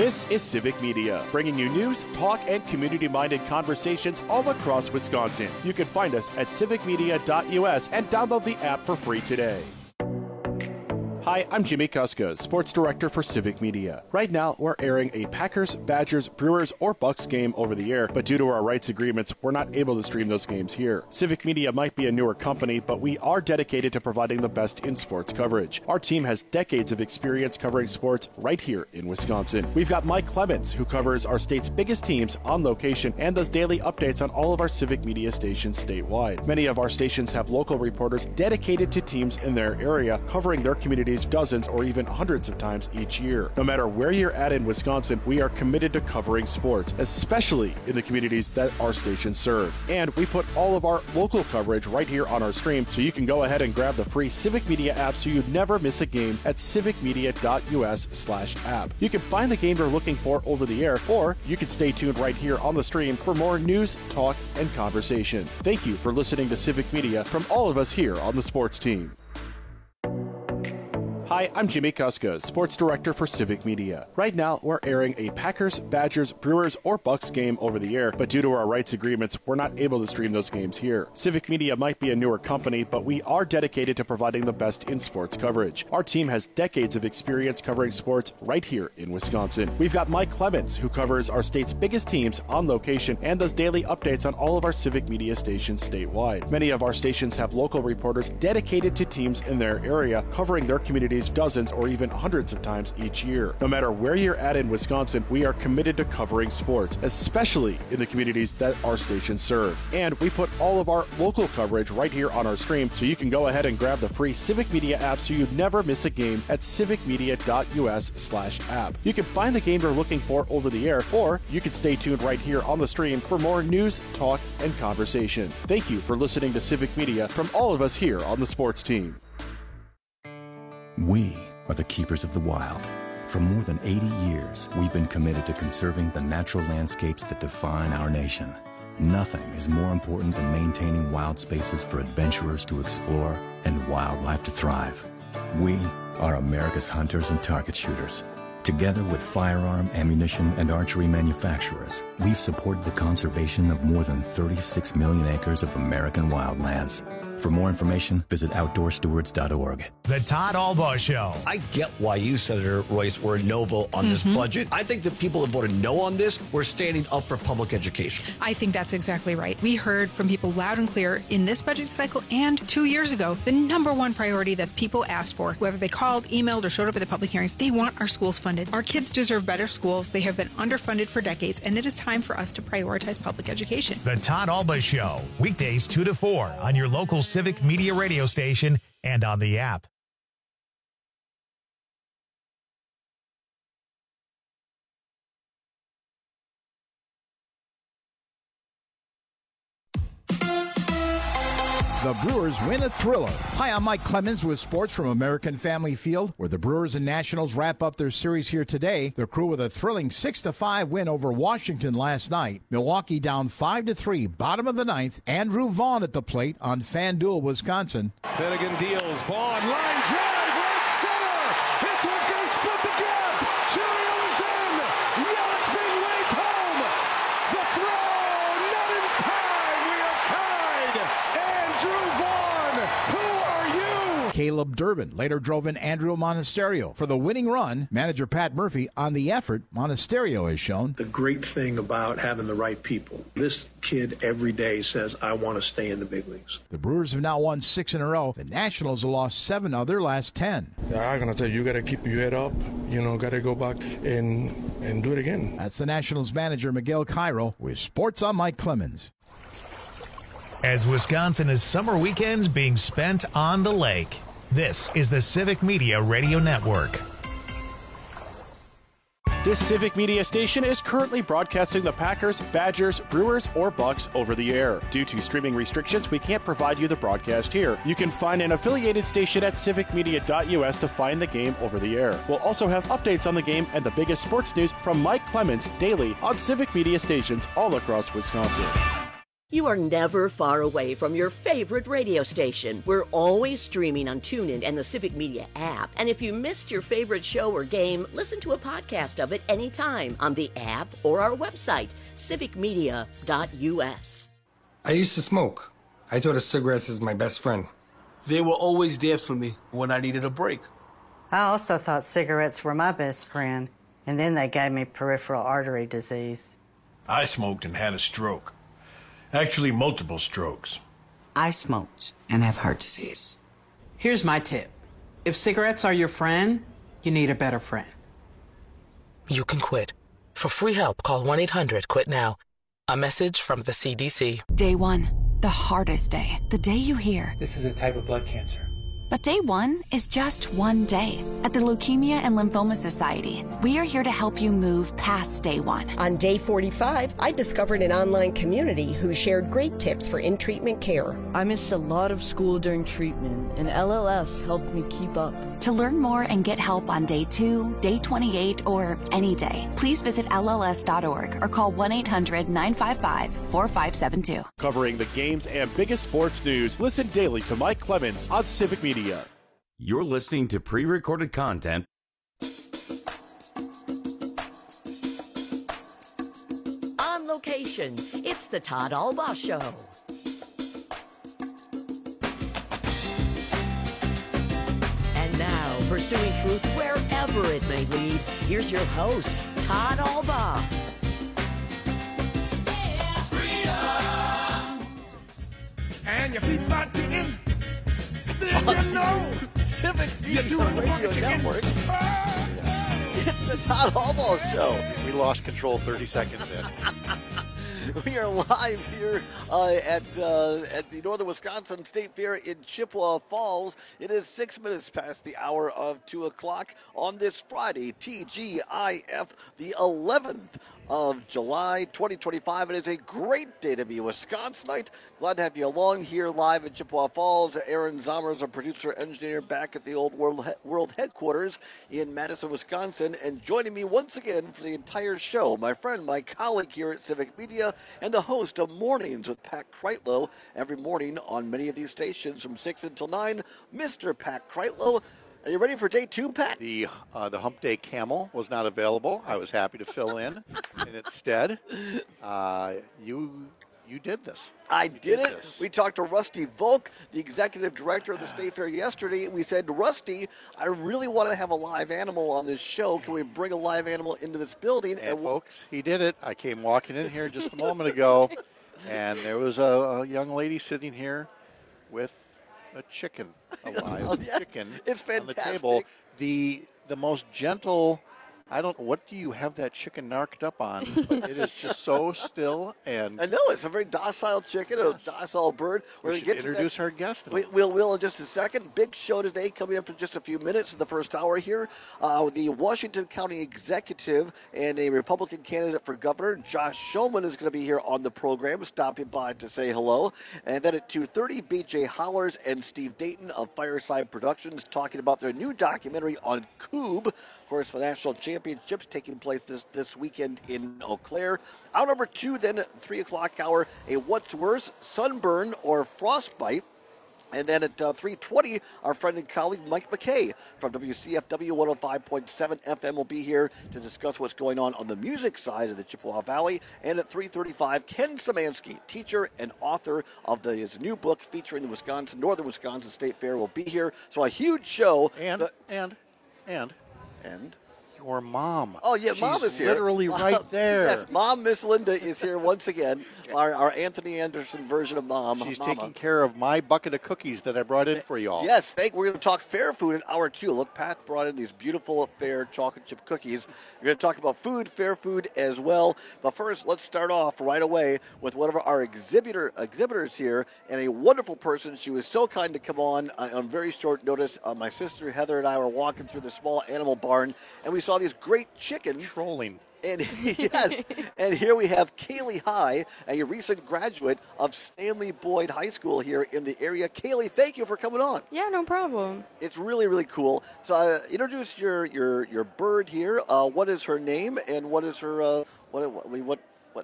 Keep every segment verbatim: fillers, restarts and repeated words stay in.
This is Civic Media, bringing you news, talk, and community-minded conversations all across Wisconsin. You can find us at civic media dot U S and download the app for free today. Hi, I'm Jimmy Kuska, Sports Director for Civic Media. Right now, we're airing a Packers, Badgers, Brewers, or Bucks game over the air, but due to our rights agreements, we're not able to stream those games here. Civic Media might be a newer company, but we are dedicated to providing the best in sports coverage. Our team has decades of experience covering sports right here in Wisconsin. We've got Mike Clemens, who covers our state's biggest teams on location and does daily updates on all of our Civic Media stations statewide. Many of our stations have local reporters dedicated to teams in their area, covering their communities dozens or even hundreds of times each year. No matter where you're at in Wisconsin, we are committed to covering sports, especially in the communities that our stations serve. And we put all of our local coverage right here on our stream, so you can go ahead and grab the free Civic Media app so you never miss a game at civic media dot U S slash app. You can find the game you're looking for over the air, or you can stay tuned right here on the stream for more news, talk, and conversation. Thank you for listening to Civic Media from all of us here on the sports team. Hi, I'm Jimmy Kuska, Sports Director for Civic Media. Right now, we're airing a Packers, Badgers, Brewers, or Bucks game over the air, but due to our rights agreements, we're not able to stream those games here. Civic Media might be a newer company, but we are dedicated to providing the best in sports coverage. Our team has decades of experience covering sports right here in Wisconsin. We've got Mike Clemens, who covers our state's biggest teams on location and does daily updates on all of our Civic Media stations statewide. Many of our stations have local reporters dedicated to teams in their area, covering their communities dozens or even hundreds of times each year. No matter where you're at in Wisconsin, we are committed to covering sports, especially in the communities that our stations serve. And we put all of our local coverage right here on our stream, so you can go ahead and grab the free Civic Media app so you never miss a game at civic media dot U S slash app. You can find the game you're looking for over the air, or you can stay tuned right here on the stream for more news, talk, and conversation. Thank you for listening to Civic Media from all of us here on the sports team. We are the keepers of the wild. For more than eighty years, we've been committed to conserving the natural landscapes that define our nation. Nothing is more important than maintaining wild spaces for adventurers to explore and wildlife to thrive. We are America's hunters and target shooters. Together with firearm, ammunition, and archery manufacturers, we've supported the conservation of more than thirty-six million acres of American wildlands. For more information, visit outdoor stewards dot org. The Todd Albaugh Show. I get why you, Senator Royce, were a no vote on mm-hmm. this budget. I think the people that voted no on this were standing up for public education. I think that's exactly right. We heard from people loud and clear in this budget cycle and two years ago, the number one priority that people asked for, whether they called, emailed, or showed up at the public hearings, they want our schools funded. Our kids deserve better schools. They have been underfunded for decades, and it is time for us to prioritize public education. The Todd Albaugh Show, weekdays two to four on your local Civic Media radio station and on the app. The Brewers win a thriller. Hi, I'm Mike Clemens with sports from American Family Field, where the Brewers and Nationals wrap up their series here today. Their crew with a thrilling six to five win over Washington last night. Milwaukee down five to three, bottom of the ninth. Andrew Vaughn at the plate on FanDuel, Wisconsin. Finnegan deals. Vaughn, line drive, right center. This one's going to split the gap. Julio is in. Yelich being waved home. The throw, not in time. We are tied. Andrew Vaughn, who are you? Caleb Durbin later drove in Andrew Monasterio for the winning run. Manager Pat Murphy on the effort. Monasterio has shown. The great thing about having the right people, this kid every day says, I want to stay in the big leagues. The Brewers have now won six in a row. The Nationals have lost seven of their last ten. Yeah, I'm going to tell you, you got to keep your head up. You know, got to go back and, and do it again. That's the Nationals manager, Miguel Cairo, with Sports on Mike Clemens. As Wisconsin is summer weekends being spent on the lake, this is the Civic Media Radio Network. This Civic Media station is currently broadcasting the Packers, Badgers, Brewers, or Bucks over the air. Due to streaming restrictions, we can't provide you the broadcast here. You can find an affiliated station at civic media dot U S to find the game over the air. We'll also have updates on the game and the biggest sports news from Mike Clemens daily on Civic Media stations all across Wisconsin. You are never far away from your favorite radio station. We're always streaming on TuneIn and the Civic Media app. And if you missed your favorite show or game, listen to a podcast of it anytime on the app or our website, civic media dot u s. I used to smoke. I thought of cigarettes as my best friend. They were always there for me when I needed a break. I also thought cigarettes were my best friend, and then they gave me peripheral artery disease. I smoked and had a stroke. Actually, multiple strokes. I smoked and have heart disease. Here's my tip. If cigarettes are your friend, you need a better friend. You can quit. For free help, call one eight hundred quit now. A message from the C D C. Day one, the hardest day. The day you hear, this is a type of blood cancer. But day one is just one day. At the Leukemia and Lymphoma Society, we are here to help you move past day one. On day forty-five, I discovered an online community who shared great tips for in-treatment care. I missed a lot of school during treatment, and L L S helped me keep up. To learn more and get help on day two, day twenty-eight, or any day, please visit L L S dot org or call one eight hundred nine five five four five seven two. Covering the games and biggest sports news, listen daily to Mike Clemens on Civic Media. You're listening to pre-recorded content. On location, it's the Todd Albaugh Show. And now, pursuing truth wherever it may lead, here's your host, Todd Albaugh. And your feet start kicking. Then you know. Civic Media Radio Network. It's the Todd Albaugh Show. We lost control thirty seconds in. We are live here uh, at uh, at the Northern Wisconsin State Fair in Chippewa Falls. It is six minutes past the hour of two o'clock on this Friday, T G I F, the eleventh of July, twenty twenty-five. It is a great day to be a Wisconsinite. Glad to have you along here live at Chippewa Falls. Aaron Zomer is a producer engineer back at the old world, he- world headquarters in Madison, Wisconsin. And joining me once again for the entire show, my friend, my colleague here at Civic Media, and the host of Mornings with Pat Kreitlow, every morning on many of these stations from six until nine, Mister Pat Kreitlow. Are you ready for day two, Pat? The uh, the Hump Day Camel was not available. I was happy to fill in, and instead, uh, you you did this. I you did, did it. This. We talked to Rusty Volk, the executive director of the State Fair yesterday, and we said, Rusty, I really want to have a live animal on this show. Can we bring a live animal into this building? And, and folks, he did it. I came walking in here just a moment ago, and there was a, a young lady sitting here with a chicken, a live oh, yes. chicken it's on the fantastic. table. The the most gentle. I don't. What do you have that chicken narked up on? But it is just so still and. I know it's a very docile chicken, yes. a docile bird. We're we going to get introduce to our guest. We, we'll, we'll in just a second. Big show today, coming up in just a few minutes in the first hour here. Uh, the Washington County executive and a Republican candidate for governor, Josh Shulman, is going to be here on the program, stopping by to say hello. And then at two thirty, B J Hollers and Steve Dayton of Fireside Productions talking about their new documentary on Coob. Of course, the national championships taking place this, this weekend in Eau Claire. Hour number two, then at three o'clock hour, a what's worse, sunburn or frostbite. And then at uh, three twenty, our friend and colleague Mike McKay from W C F W one oh five point seven F M will be here to discuss what's going on on the music side of the Chippewa Valley. And at three thirty-five, Ken Szymanski, teacher and author of the, his new book featuring the Wisconsin, Northern Wisconsin State Fair, will be here. So a huge show. And, the, and, and, and... your mom. Oh, yeah, She's Mom is here. literally right there. Yes, Mom, Miss Linda, is here once again. Our, our Anthony Anderson version of Mom. She's Mama. taking care of my bucket of cookies that I brought in for you all. Yes, thank. We're going to talk fair food in hour two. Look, Pat brought in these beautiful fair chocolate chip cookies. We're going to talk about food, fair food as well. But first, let's start off right away with one of our exhibitor exhibitors here, and a wonderful person. She was so kind to come on uh, on very short notice. Uh, my sister Heather and I were walking through the small animal barn, and we saw these great chickens. Trolling. And yes, and here we have Kaylee High, a recent graduate of Stanley Boyd High School here in the area. Kaylee, thank you for coming on. Yeah, no problem. It's really, really cool. So, uh, introduce your your your bird here. Uh, what is her name, and what is her uh, what what what? what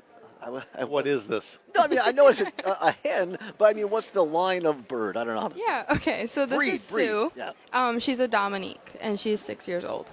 I, what is this? No, I mean, I know it's a, a hen, but I mean, what's the line of bird? I don't know how to Yeah, okay, so this breed, is breed. Sue. Yeah. Um, she's a Dominique, and she's six years old.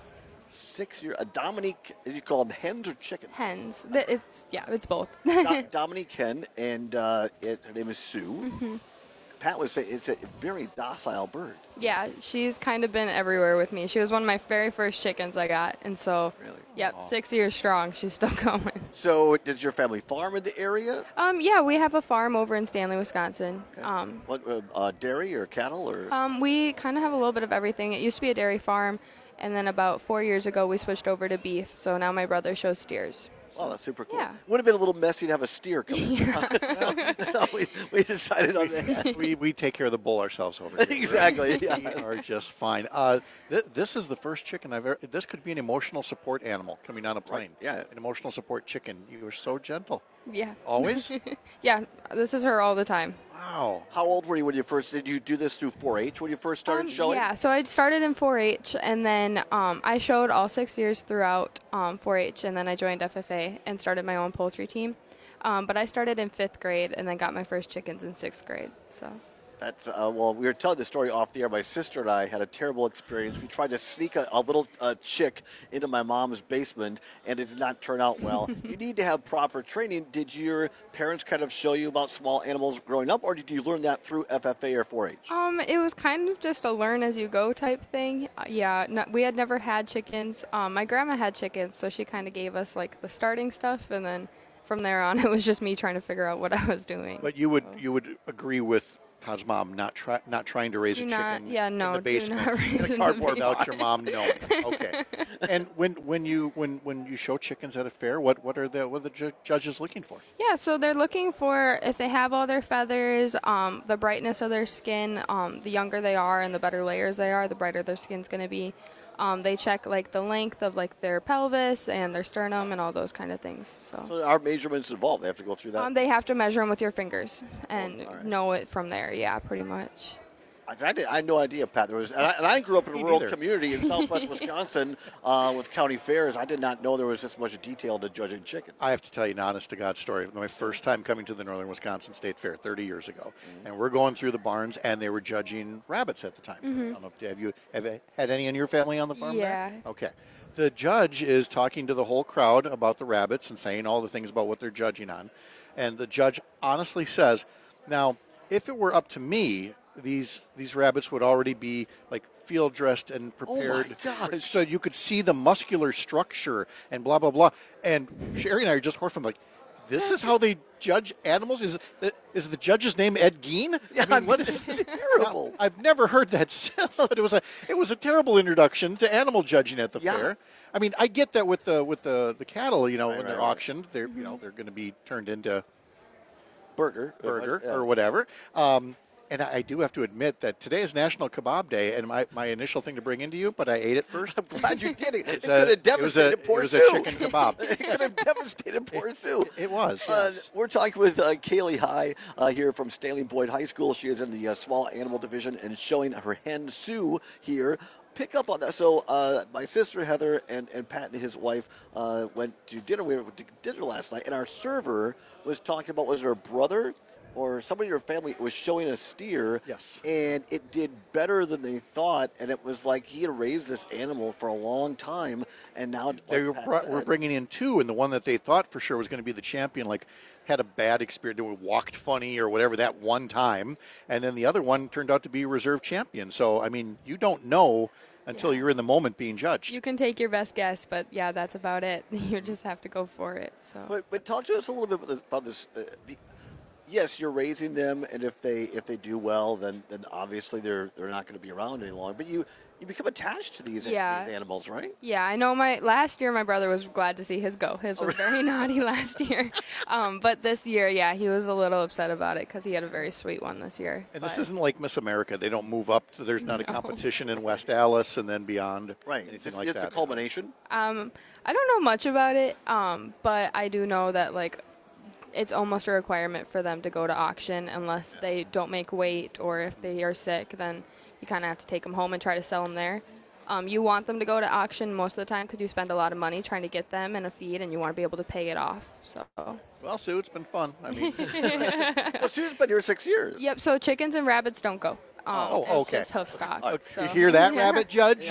Six year, a Dominique, you call them hens or chickens? Hens. The- It's, yeah, it's both. Do- Dominique hen, and uh, it, her name is Sue. Mhm. Pat would say it's a very docile bird. Yeah, she's kind of been everywhere with me. She was one of my very first chickens I got, and so, yep, Aw. six years strong. She's still going. So, does your family farm in the area? Um, yeah, we have a farm over in Stanley, Wisconsin. Um, What uh, uh, dairy or cattle or? um, we kind of have a little bit of everything. It used to be a dairy farm, and then about four years ago we switched over to beef. So now my brother shows steers. Oh, that's super cool. Yeah. Would have been a little messy to have a steer coming. so, so we, we decided on that. we, we take care of the bull ourselves over here. Exactly, right? yeah. We are just fine. Uh, th- this is the first chicken I've ever. This could be an emotional support animal coming on a plane. Yeah. An emotional support chicken. You are so gentle. Yeah. Always? Yeah, this is her all the time. Wow. How old were you when you first, did you do this through four H when you first started Um, showing? Yeah, so I started in four H, and then um, I showed all six years throughout um, four H, and then I joined F F A and started my own poultry team. Um, but I started in fifth grade, and then got my first chickens in sixth grade. So. That's, uh, well, we were telling the story off the air. My sister and I had a terrible experience. We tried to sneak a, a little uh, chick into my mom's basement, and it did not turn out well. You need to have proper training. Did your parents kind of show you about small animals growing up, or did you learn that through F F A or four H? Um, it was kind of just a learn-as-you-go type thing. Uh, yeah, no, we had never had chickens. Um, my grandma had chickens, so she kind of gave us, like, the starting stuff, and then from there on, it was just me trying to figure out what I was doing. But you would you would agree with Todd's mom not try, not trying to raise Do a not- chicken yeah, no, in the do basement not raise in in a the cardboard without basement. your mom knowing. Okay. And when when you when when you show chickens at a fair, what what are the what are the ju- judges looking for? Yeah, so they're looking for if they have all their feathers, um, the brightness of their skin. Um, the younger they are and the better layers they are, the brighter their skin's going to be. Um, they check like the length of like their pelvis and their sternum and all those kind of things. So, So our measurements involved. They have to go through that. um, they have to measure them with your fingers and know it from there. Yeah, pretty much. I, did, I had no idea, Pat. There was, and I, and I grew up in a Me rural neither. community in southwest Wisconsin uh, with county fairs. I did not know there was this much detail to judging chickens. I have to tell you an honest to God story. My first time coming to the Northern Wisconsin State Fair thirty years ago, Mm-hmm. and we're going through the barns, and they were judging rabbits at the time. Mhm. I don't know if have you have you had any in your family on the farm? Yeah. There? Okay. The judge is talking to the whole crowd about the rabbits and saying all the things about what they're judging on, and the judge honestly says, "Now, if it were up to me, these these rabbits would already be like field dressed and prepared, gosh. so you could see the muscular structure and blah blah blah." And Sherry and I are just horrified, like, this is how they judge animals? Is is the judge's name Ed Gein? Yeah, I mean, what is this is terrible. I've never heard that since, but it was a it was a terrible introduction to animal judging at the Yeah. fair. I mean, I get that with the with the, the cattle, you know, Right, when right, they're right. auctioned, they're you know they're going to be turned into Burger. burger Yeah. or whatever. Um, and I, I do have to admit that today is National Kebab Day, and my, my initial thing to bring into you, but I ate it first. I'm glad you did it. It It's could a- have it was a- devastated poor it was a Sue. chicken kebab. It could have devastated poor Sue. It was, Uh, yes. we're talking with uh, Kaylee High uh, here from Stanley Boyd High School. She is in the uh, small animal division and showing her hen Sue here. Pick up on that. So uh, my sister Heather and, and Pat and his wife uh, went to dinner. We went to dinner last night, and our server was talking about, was it her brother or somebody in her family was showing a steer? Yes. And it did better than they thought, and it was like he had raised this animal for a long time, and now like They were, Pat br- said- were bringing in two, and the one that they thought for sure was going to be the champion, like, had a bad experience, they walked funny or whatever that one time, and then the other one turned out to be reserve champion. So, I mean, you don't know until you're in the moment being judged. You can take your best guess, but yeah, that's about it. You just have to go for it. So. But, but talk to us a little bit about this. About this uh, be, yes, you're raising them, and if they if they do well, then then obviously they're they're not going to be around any longer. But you you become attached to these, Yeah. these animals, right? Yeah, I know. My last year, my brother was glad to see his go. His was very naughty last year, um, but this year, yeah, he was a little upset about it because he had a very sweet one this year. And this But- isn't like Miss America. They don't move up. To, there's not a No. competition in West Allis and then beyond. Right. Anything This like is that. the culmination. Um, I don't know much about it, um, but I do know that like it's almost a requirement for them to go to auction unless they don't make weight or if they are sick, then you kind of have to take them home and try to sell them there. Um, you want them to go to auction most of the time because you spend a lot of money trying to get them in a feed, and you want to be able to pay it off. So. Well, Sue, it's been fun. I mean, well, Sue's been here six years. Yep. So chickens and rabbits don't go. Um, oh, it's okay. Just hoof stock. Uh, so. You hear that, Rabbit Judge?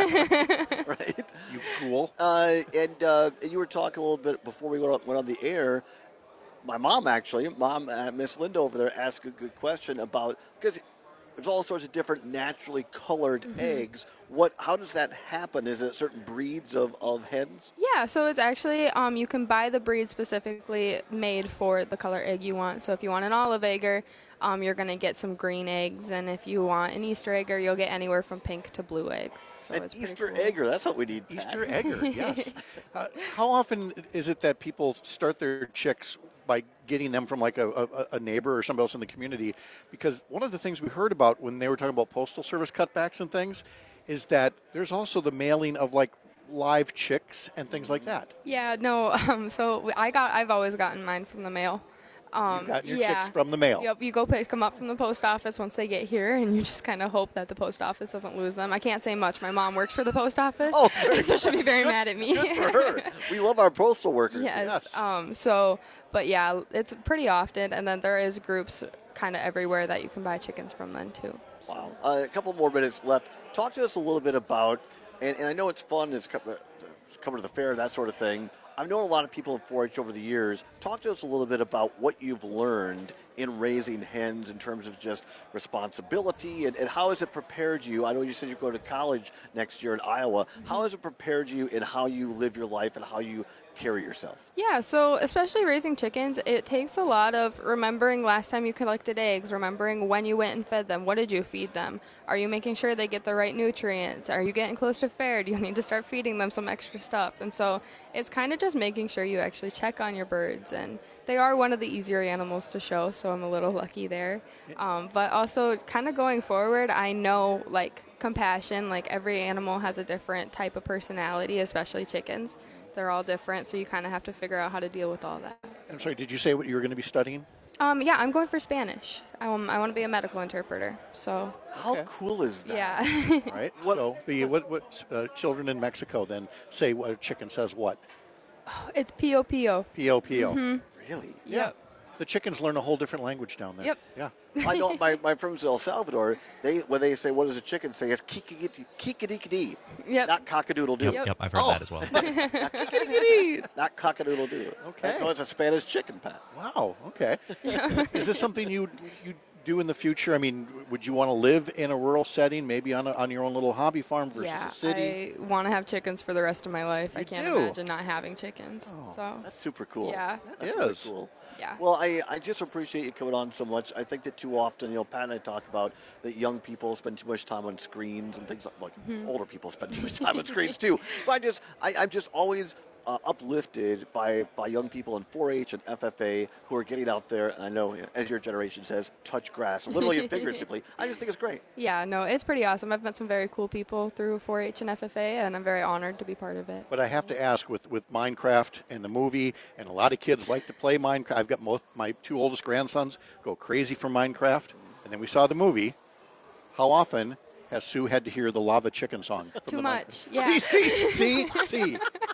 Right. You cool. Uh, and, uh, and you were talking a little bit before we went on, went on the air. My mom, actually, mom, uh, Miss Linda over there, asked a good question about because there's all sorts of different naturally colored mm-hmm. eggs. What? How does that happen? Is it certain breeds of, of hens? Yeah, so it's actually, um, you can buy the breed specifically made for the color egg you want. So if you want an olive egger, um, you're going to get some green eggs. And if you want an Easter egger, you'll get anywhere from pink to blue eggs. So an it's Easter cool. egger, that's what we need. Easter egger, yes. Uh, how often is it that people start their chicks by getting them from like a, a, a neighbor or somebody else in the community? Because one of the things we heard about when they were talking about Postal Service cutbacks and things is that there's also the mailing of like live chicks and things like that. Yeah, no, um, so I got, I've always gotten mine from the mail. Um, You've gotten your yeah. chicks from the mail. Yep, you go pick them up from the post office once they get here, and you just kind of hope that the post office doesn't lose them. I can't say much. My mom works for the post office, oh, so she'll be very mad at me. Good for her. We love our postal workers. Yes. yes. Um, so, but yeah, it's pretty often, and then there is groups kind of everywhere that you can buy chickens from then too. So. Wow. Uh, a couple more minutes left. Talk to us a little bit about, and, and I know it's fun, it's coming to the fair, that sort of thing. I've known a lot of people in four H over the years. Talk to us a little bit about what you've learned in raising hens in terms of just responsibility and, and how has it prepared you? I know you said you go to college next year in Iowa. Mm-hmm. How has it prepared you in how you live your life and how you carry yourself? Yeah, so especially raising chickens, it takes a lot of remembering last time you collected eggs, remembering when you went and fed them. What did you feed them? Are you making sure they get the right nutrients? Are you getting close to fair? Do you need to start feeding them some extra stuff? And so it's kind of just making sure you actually check on your birds. And they are one of the easier animals to show, so I'm a little lucky there. Um, but also kind of going forward, I know like compassion, like every animal has a different type of personality, especially chickens. They're all different, so you kind of have to figure out how to deal with all that. I'm sorry, did you say what you were going to be studying? Um, yeah, I'm going for Spanish. Um, I want to be a medical interpreter. So how okay. cool is that? Yeah. Right. What, so the what what uh, children in Mexico then say what a chicken says what? Oh, it's pio pio. Pio pio. Mm-hmm. Really? Yeah. Yep. The chickens learn a whole different language down there. Yep. Yeah. I know my, my friends in El Salvador, they when they say, what does a chicken say? It's kikadikadi. Yep. Not cockadoodle-doo. Yep, yep, I've heard oh. that as well. Not kikadikadi. Not cockadoodle-doo. Okay. So it's a Spanish chicken, Pat. Wow. Okay. Is this something you you do in the future? I mean, would you want to live in a rural setting, maybe on a, on your own little hobby farm versus yeah, a city? I want to have chickens for the rest of my life. You I can't do? imagine not having chickens. Oh, so that's super cool. Yeah. That's it really is. cool. Yeah. Well, I, I just appreciate you coming on so much. I think that too often, you know, Pat and I talk about that young people spend too much time on screens and things like, like Mm-hmm. older people spend too much time on screens too. But I just, I, I'm just always uh, uplifted by, by young people in four H and F F A who are getting out there. And I know, as your generation says, touch grass, literally and figuratively. I just think it's great. Yeah, no, it's pretty awesome. I've met some very cool people through four H and F F A, and I'm very honored to be part of it. But I have to ask, with, with Minecraft and the movie, and a lot of kids like to play Minecraft. I've got most, my two oldest grandsons go crazy for Minecraft. And then we saw the movie. How often has Sue had to hear the lava chicken song? From Too the much, Minecraft? yeah. see, see, see.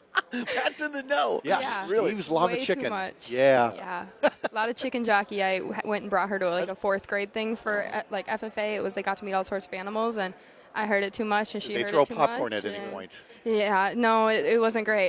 Pat didn't know. Yes, Yeah. really. Steve's lava Way chicken. Too much. Yeah. Yeah. A lot of chicken jockey. I w- went and brought her to like a fourth grade thing for uh, like F F A. It was they got to meet all sorts of animals, and I heard it too much, and she Did they heard throw it too popcorn much. at any and- point? Yeah. No, it, it wasn't great.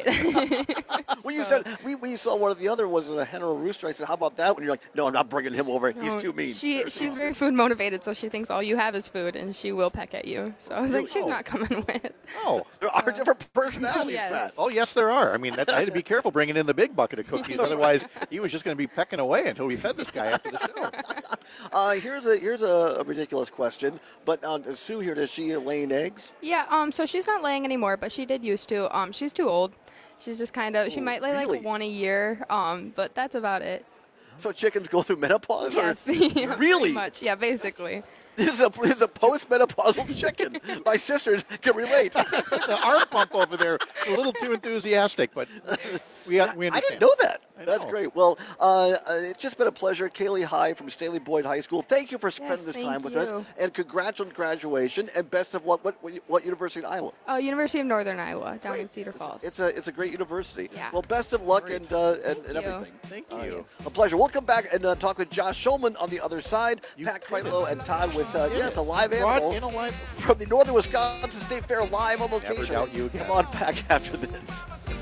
Well, you said we, we saw one of the other ones, a hen or a rooster. I said, how about that one? You're like, no, I'm not bringing him over. He's No, too mean. She she's very food motivated, so she thinks all you have is food, and she will peck at you. So I was like, she's Oh. not coming with. Oh. There are different personalities, Yes. Pat. Oh, yes, there are. I mean, that, I had to be careful bringing in the big bucket of cookies. Otherwise, he was just going to be pecking away until we fed this guy after the show. Uh, here's a here's a, a ridiculous question. But uh, Sue here, does she laying eggs? Yeah. Um. So she's not laying anymore, but she did used to. Um. She's too old. She's just kind of. She Ooh, might lay really? like one a year. Um. But that's about it. So chickens go through menopause? Yes. Or? Yeah, Really? Pretty much. Yeah. Basically. This is a, this is a post-menopausal chicken. My sisters can relate. The arm pump over there is a little too enthusiastic, but we, we understand. I didn't know that. I That's great. Well, uh, it's just been a pleasure. Kaylee High from Stanley Boyd High School. Thank you for spending Yes, this thank time with you. us. And congrats on graduation. And best of luck. What, what university in Iowa? Oh, University of Northern Iowa, down Great. in Cedar Falls. It's a it's a great university. Yeah. Well, best of luck and, uh, and, and you. everything. Thank Uh, you. a pleasure. We'll come back and uh, talk with Josh Schulman on the other side. Pat Kreitlow and Todd with, uh, yes, a live Brought animal in a live- from the Northern Wisconsin State Fair live on location. Never doubt you Come again. on back after this.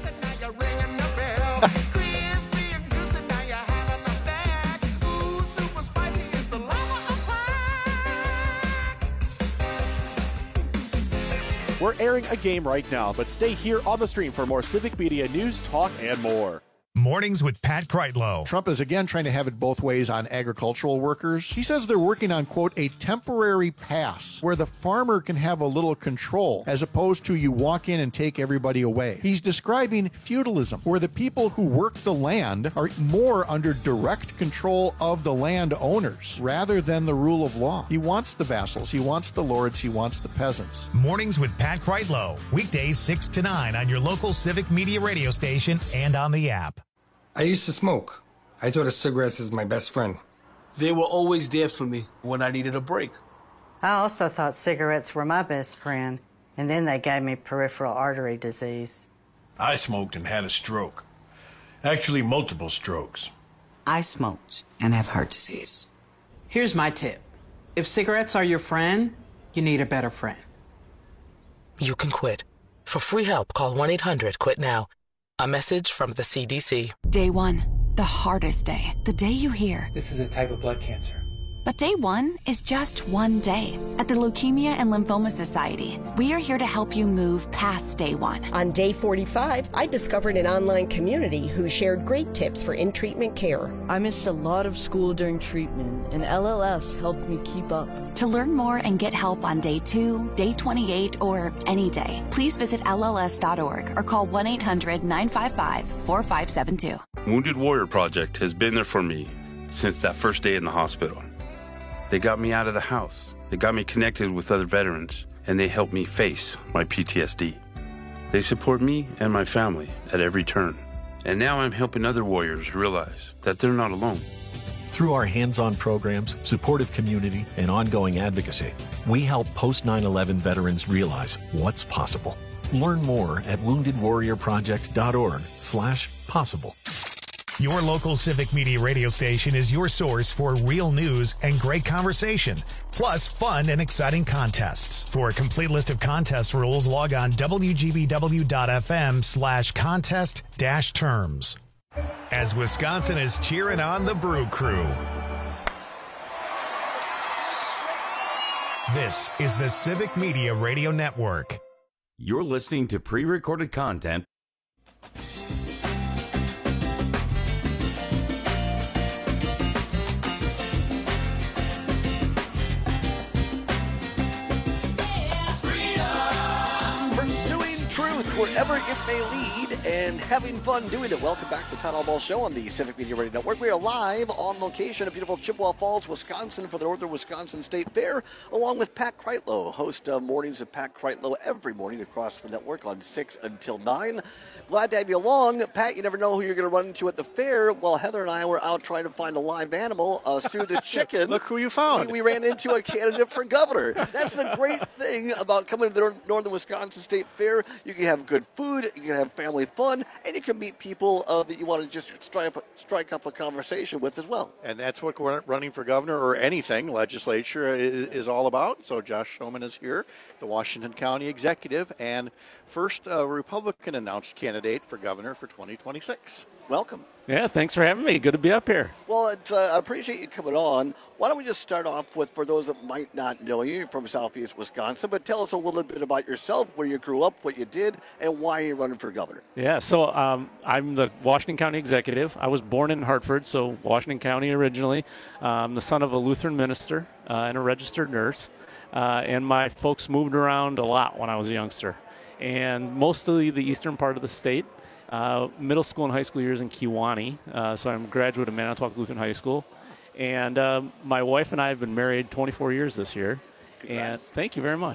We're airing a game right now, but stay here on the stream for more Civic Media news, talk, and more. Mornings with Pat Kreitlow. Trump is again trying to have it both ways on agricultural workers. He says they're working on, quote, a temporary pass where the farmer can have a little control as opposed to you walk in and take everybody away. He's describing feudalism, where the people who work the land are more under direct control of the landowners rather than the rule of law. He wants the vassals, he wants the lords, he wants the peasants. Mornings with Pat Kreitlow. Weekdays six to nine on your local Civic Media radio station and on the app. I used to smoke. I thought of cigarettes as my best friend. They were always there for me when I needed a break. I also thought cigarettes were my best friend, and then they gave me peripheral artery disease. I smoked and had a stroke. Actually, multiple strokes. I smoked and have heart disease. Here's my tip. If cigarettes are your friend, you need a better friend. You can quit. For free help, call one eight hundred quit now. A message from the C D C. Day one, the hardest day, the day you hear. This is a type of blood cancer. But day one is just one day. At the Leukemia and Lymphoma Society, we are here to help you move past day one. On day forty-five, I discovered an online community who shared great tips for in-treatment care. I missed a lot of school during treatment, and L L S helped me keep up. To learn more and get help on day two, day twenty-eight, or any day, please visit L L S dot org or call one eight hundred nine five five four five seven two. Wounded Warrior Project has been there for me since that first day in the hospital. They got me out of the house. They got me connected with other veterans, and they helped me face my P T S D. They support me and my family at every turn. And now I'm helping other warriors realize that they're not alone. Through our hands-on programs, supportive community, and ongoing advocacy, we help post nine eleven veterans realize what's possible. Learn more at wounded warrior project dot org slash possible. Your local Civic Media radio station is your source for real news and great conversation, plus fun and exciting contests. For a complete list of contest rules, log on W G B W dot F M slash contest dash terms. As Wisconsin is cheering on the Brew Crew. This is the Civic Media Radio Network. You're listening to pre-recorded content. Truth wherever it may lead and having fun doing it. Welcome back to the Town Hall Ball Show on the Civic Media Radio Network. We are live on location at beautiful Chippewa Falls, Wisconsin for the Northern Wisconsin State Fair, along with Pat Kreitlow, host of Mornings of Pat Kreitlow every morning across the network on six until nine. Glad to have you along. Pat, you never know who you're going to run into at the fair. While Heather and I were out trying to find a live animal, uh, Sue the chicken. Look who you found. We, we ran into a candidate for governor. That's the great thing about coming to the Northern Wisconsin State Fair. You can have good food, you can have family fun, and you can meet people uh, that you want to just strike up, strike up a conversation with as well. And that's what running for governor or anything legislature is, is all about. So Josh Schulman is here, the Washington County executive, and first uh, Republican announced candidate for governor for twenty twenty-six. Welcome. Yeah, thanks for having me. Good to be up here. Well, it's, uh, I appreciate you coming on. Why don't we just start off with, for those that might not know you, you're from Southeast Wisconsin, but tell us a little bit about yourself, where you grew up, what you did, and why you're running for governor. Yeah, so um, I'm the Washington County executive. I was born in Hartford, so Washington County originally. I'm the son of a Lutheran minister uh, and a registered nurse. Uh, and my folks moved around a lot when I was a youngster, and mostly the eastern part of the state. Uh, middle school and high school years in Kewanee, uh, so I'm a graduate of Manitowoc Lutheran High School. And uh, my wife and I have been married twenty-four years this year. Congrats. And thank you very much.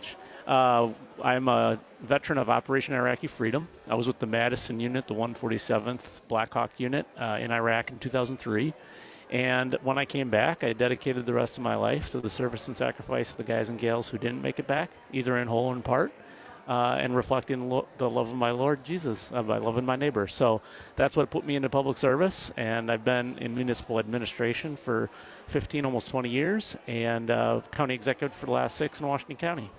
Uh, I'm a veteran of Operation Iraqi Freedom. I was with the Madison Unit, the one forty-seventh Black Hawk Unit uh, in Iraq in two thousand three. And when I came back, I dedicated the rest of my life to the service and sacrifice of the guys and gals who didn't make it back, either in whole or in part, uh, and reflecting lo- the love of my Lord Jesus uh, by loving my neighbor. So that's what put me into public service, and I've been in municipal administration for fifteen, almost twenty years, and uh, county executive for the last six in Washington County.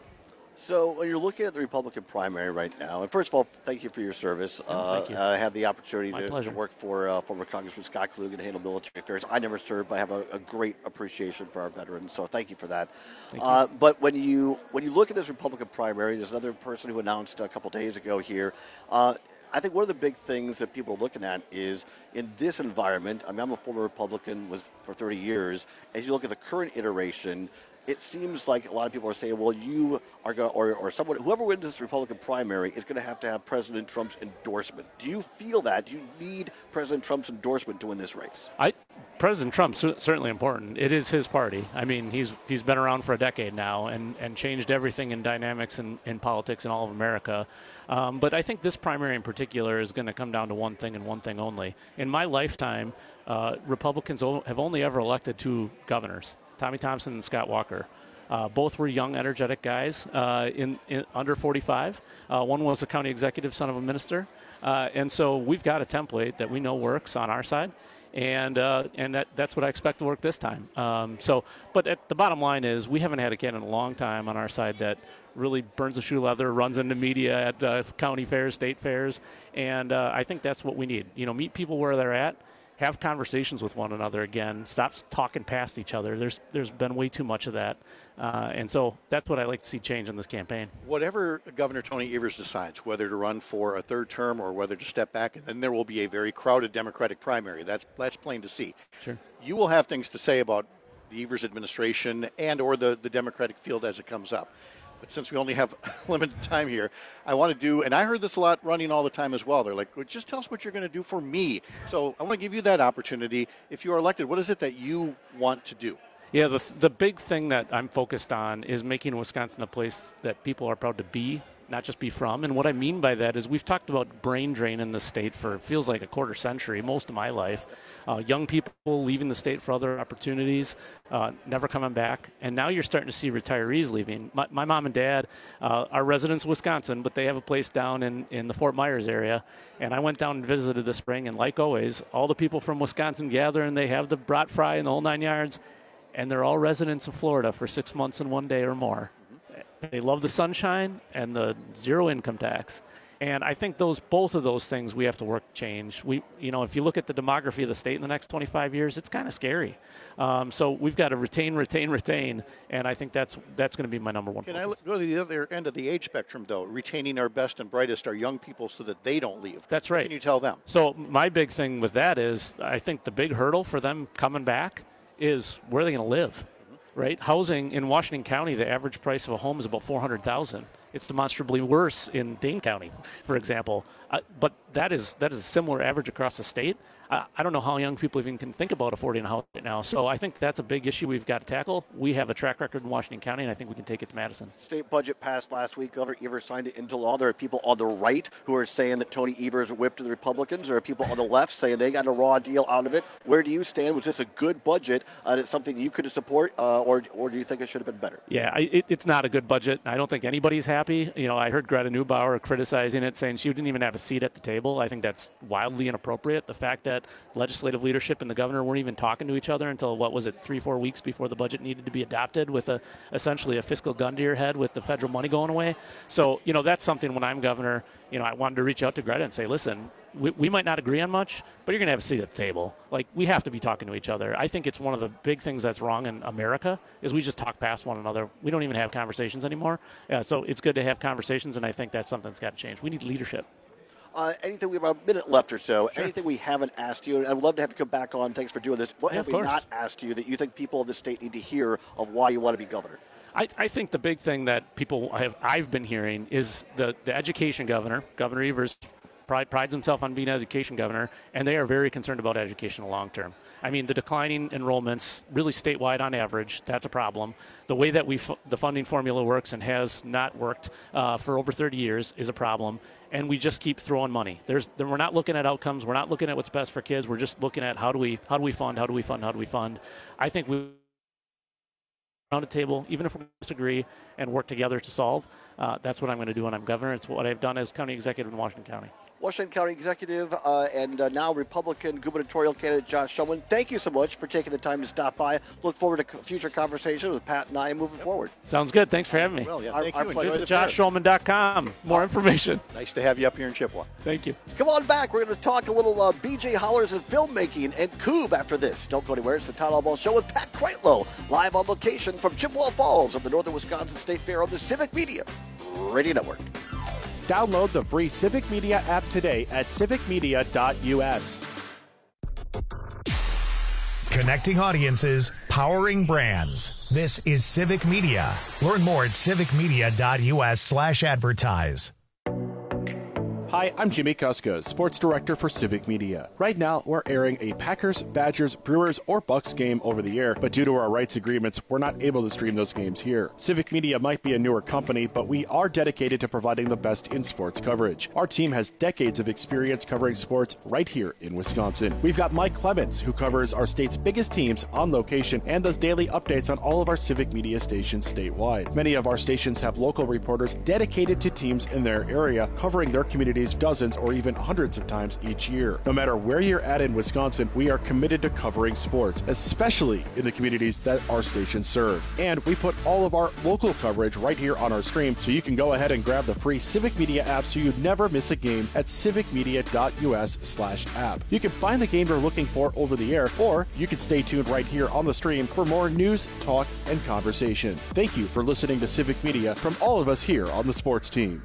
So when you're looking at the Republican primary right now, and first of all, thank you for your service. Oh, uh, thank you. I had the opportunity My to, pleasure. to work for uh, former Congressman Scott Kluge and handle military affairs. I never served, but I have a, a great appreciation for our veterans, so thank you for that. Thank Uh, but when you when you look at this Republican primary, there's another person who announced a couple days ago here. Uh, I think one of the big things that people are looking at is in this environment. I mean, I'm a former Republican was for thirty years. As you look at the current iteration, it seems like a lot of people are saying, well, you are going to, or, or someone, whoever wins this Republican primary is going to have to have President Trump's endorsement. Do you feel that? Do you need President Trump's endorsement to win this race? I, President Trump's cer- certainly important. It is his party. I mean, he's he's been around for a decade now and, and changed everything in dynamics and in politics in all of America. Um, but I think this primary in particular is going to come down to one thing and one thing only. In my lifetime, uh, Republicans o- have only ever elected two governors, Tommy Thompson and Scott Walker. Uh, both were young, energetic guys uh, in, in under forty-five. Uh, one was a county executive, son of a minister. Uh, and so we've got a template that we know works on our side. And uh, and that, that's what I expect to work this time. Um, so, but at the bottom line is we haven't had a candidate in a long time on our side that really burns the shoe leather, runs into media at uh, county fairs, state fairs, and uh, I think that's what we need. You know, meet people where they're at, have conversations with one another again, stop talking past each other. There's there's been way too much of that, uh, and so that's what I like to see change in this campaign. Whatever Governor Tony Evers decides, whether to run for a third term or whether to step back, and then there will be a very crowded Democratic primary. That's that's plain to see. Sure. You will have things to say about the Evers administration and or the, the Democratic field as it comes up. But since we only have limited time here, I want to do, and I heard this a lot running all the time as well. They're like, well, just tell us what you're going to do for me. So I want to give you that opportunity. If you are elected, what is it that you want to do? Yeah, the the big thing that I'm focused on is making Wisconsin a place that people are proud to be, not just be from. And what I mean by that is we've talked about brain drain in the state for it feels like a quarter century, most of my life. Uh, young people leaving the state for other opportunities, uh, never coming back. And now you're starting to see retirees leaving. My, my mom and dad uh, are residents of Wisconsin, but they have a place down in, in the Fort Myers area. And I went down and visited this spring, and like always, all the people from Wisconsin gather, and they have the brat fry and the whole nine yards. And they're all residents of Florida for six months and one day or more. They love the sunshine and the zero income tax. And I think those both of those things we have to work to change. We, you know, if you look at the demography of the state in the next twenty-five years, it's kind of scary. Um, so we've got to retain, retain, retain. And I think that's that's going to be my number one Can focus. I go to the other end of the age spectrum, though, retaining our best and brightest, our young people, so that they don't leave? That's right. What can you tell them? So my big thing with that is I think the big hurdle for them coming back is where are they going to live, right? Housing in Washington County, the average price of a home is about four hundred thousand dollars. It's demonstrably worse in Dane County, for example. Uh, but that is that is a similar average across the state. Uh, I don't know how young people even can think about affording a house right now. So I think that's a big issue we've got to tackle. We have a track record in Washington County, and I think we can take it to Madison. State budget passed last week. Governor Evers signed it into law. There are people on the right who are saying that Tony Evers whipped the Republicans. There are people on the left saying they got a raw deal out of it. Where do you stand? Was this a good budget? Uh, it's something you could support, uh, or or do you think it should have been better? Yeah, I, it, it's not a good budget. I don't think anybody's happy. You know, I heard Greta Neubauer criticizing it, saying she didn't even have a seat at the table. I think that's wildly inappropriate. The fact that legislative leadership and the governor weren't even talking to each other until, what was it, three, four weeks before the budget needed to be adopted, with a essentially a fiscal gun to your head with the federal money going away. So, you know, that's something when I'm governor, you know, I wanted to reach out to Greta and say, listen, we, we might not agree on much, but you're going to have a seat at the table. Like, we have to be talking to each other. I think it's one of the big things that's wrong in America is we just talk past one another. We don't even have conversations anymore. Yeah, so it's good to have conversations, and I think that's something that's got to change. We need leadership. Uh, anything, we have about a minute left or so. Sure. Anything we haven't asked you, and I'd love to have you come back on. Thanks for doing this. What yeah, have we course. not asked you that you think people of the state need to hear of why you want to be governor? I, I think the big thing that people have I've been hearing is the, the education governor, Governor Evers, pride, prides himself on being education governor, and they are very concerned about education long term. I mean, the declining enrollments, really statewide on average, that's a problem. The way that we f- the funding formula works and has not worked uh, for over thirty years is a problem. And we just keep throwing money. There's, we're not looking at outcomes. We're not looking at what's best for kids. We're just looking at how do we how do we fund, how do we fund, how do we fund. I think we around a table, even if we disagree, and work together to solve. Uh, that's what I'm going to do when I'm governor. It's what I've done as county executive in Washington County. Washington County Executive uh, and uh, now Republican gubernatorial candidate Josh Schoemann, thank you so much for taking the time to stop by. Look forward to future conversations with Pat and I moving yep. forward. Sounds good. Thanks for having me. Well, yeah, our, thank our you. pleasure. Visit josh schoemann dot com. More information. Nice to have you up here in Chippewa. Thank you. Come on back. We're going to talk a little uh, B J Hollers and filmmaking and Coob after this. Don't go anywhere. It's the Todd Allball Show with Pat Kreitlow, live on location from Chippewa Falls of the Northern Wisconsin State Fair on the Civic Media Radio Network. Download the free Civic Media app today at civic media dot u s. Connecting audiences, powering brands. This is Civic Media. Learn more at civic media dot u s slash advertise. Hi, I'm Jimmy Kuska, Sports Director for Civic Media. Right now, we're airing a Packers, Badgers, Brewers, or Bucks game over the air, but due to our rights agreements, we're not able to stream those games here. Civic Media might be a newer company, but we are dedicated to providing the best in sports coverage. Our team has decades of experience covering sports right here in Wisconsin. We've got Mike Clemens, who covers our state's biggest teams on location and does daily updates on all of our Civic Media stations statewide. Many of our stations have local reporters dedicated to teams in their area, covering their communities dozens or even hundreds of times each year. No matter where you're at in Wisconsin, we are committed to covering sports, especially in the communities that our stations serve. And we put all of our local coverage right here on our stream, so you can go ahead and grab the free Civic Media app so you never miss a game at civic media dot u s slash app. You can find the game you're looking for over the air, or you can stay tuned right here on the stream for more news, talk, and conversation. Thank you for listening to Civic Media from all of us here on the sports team.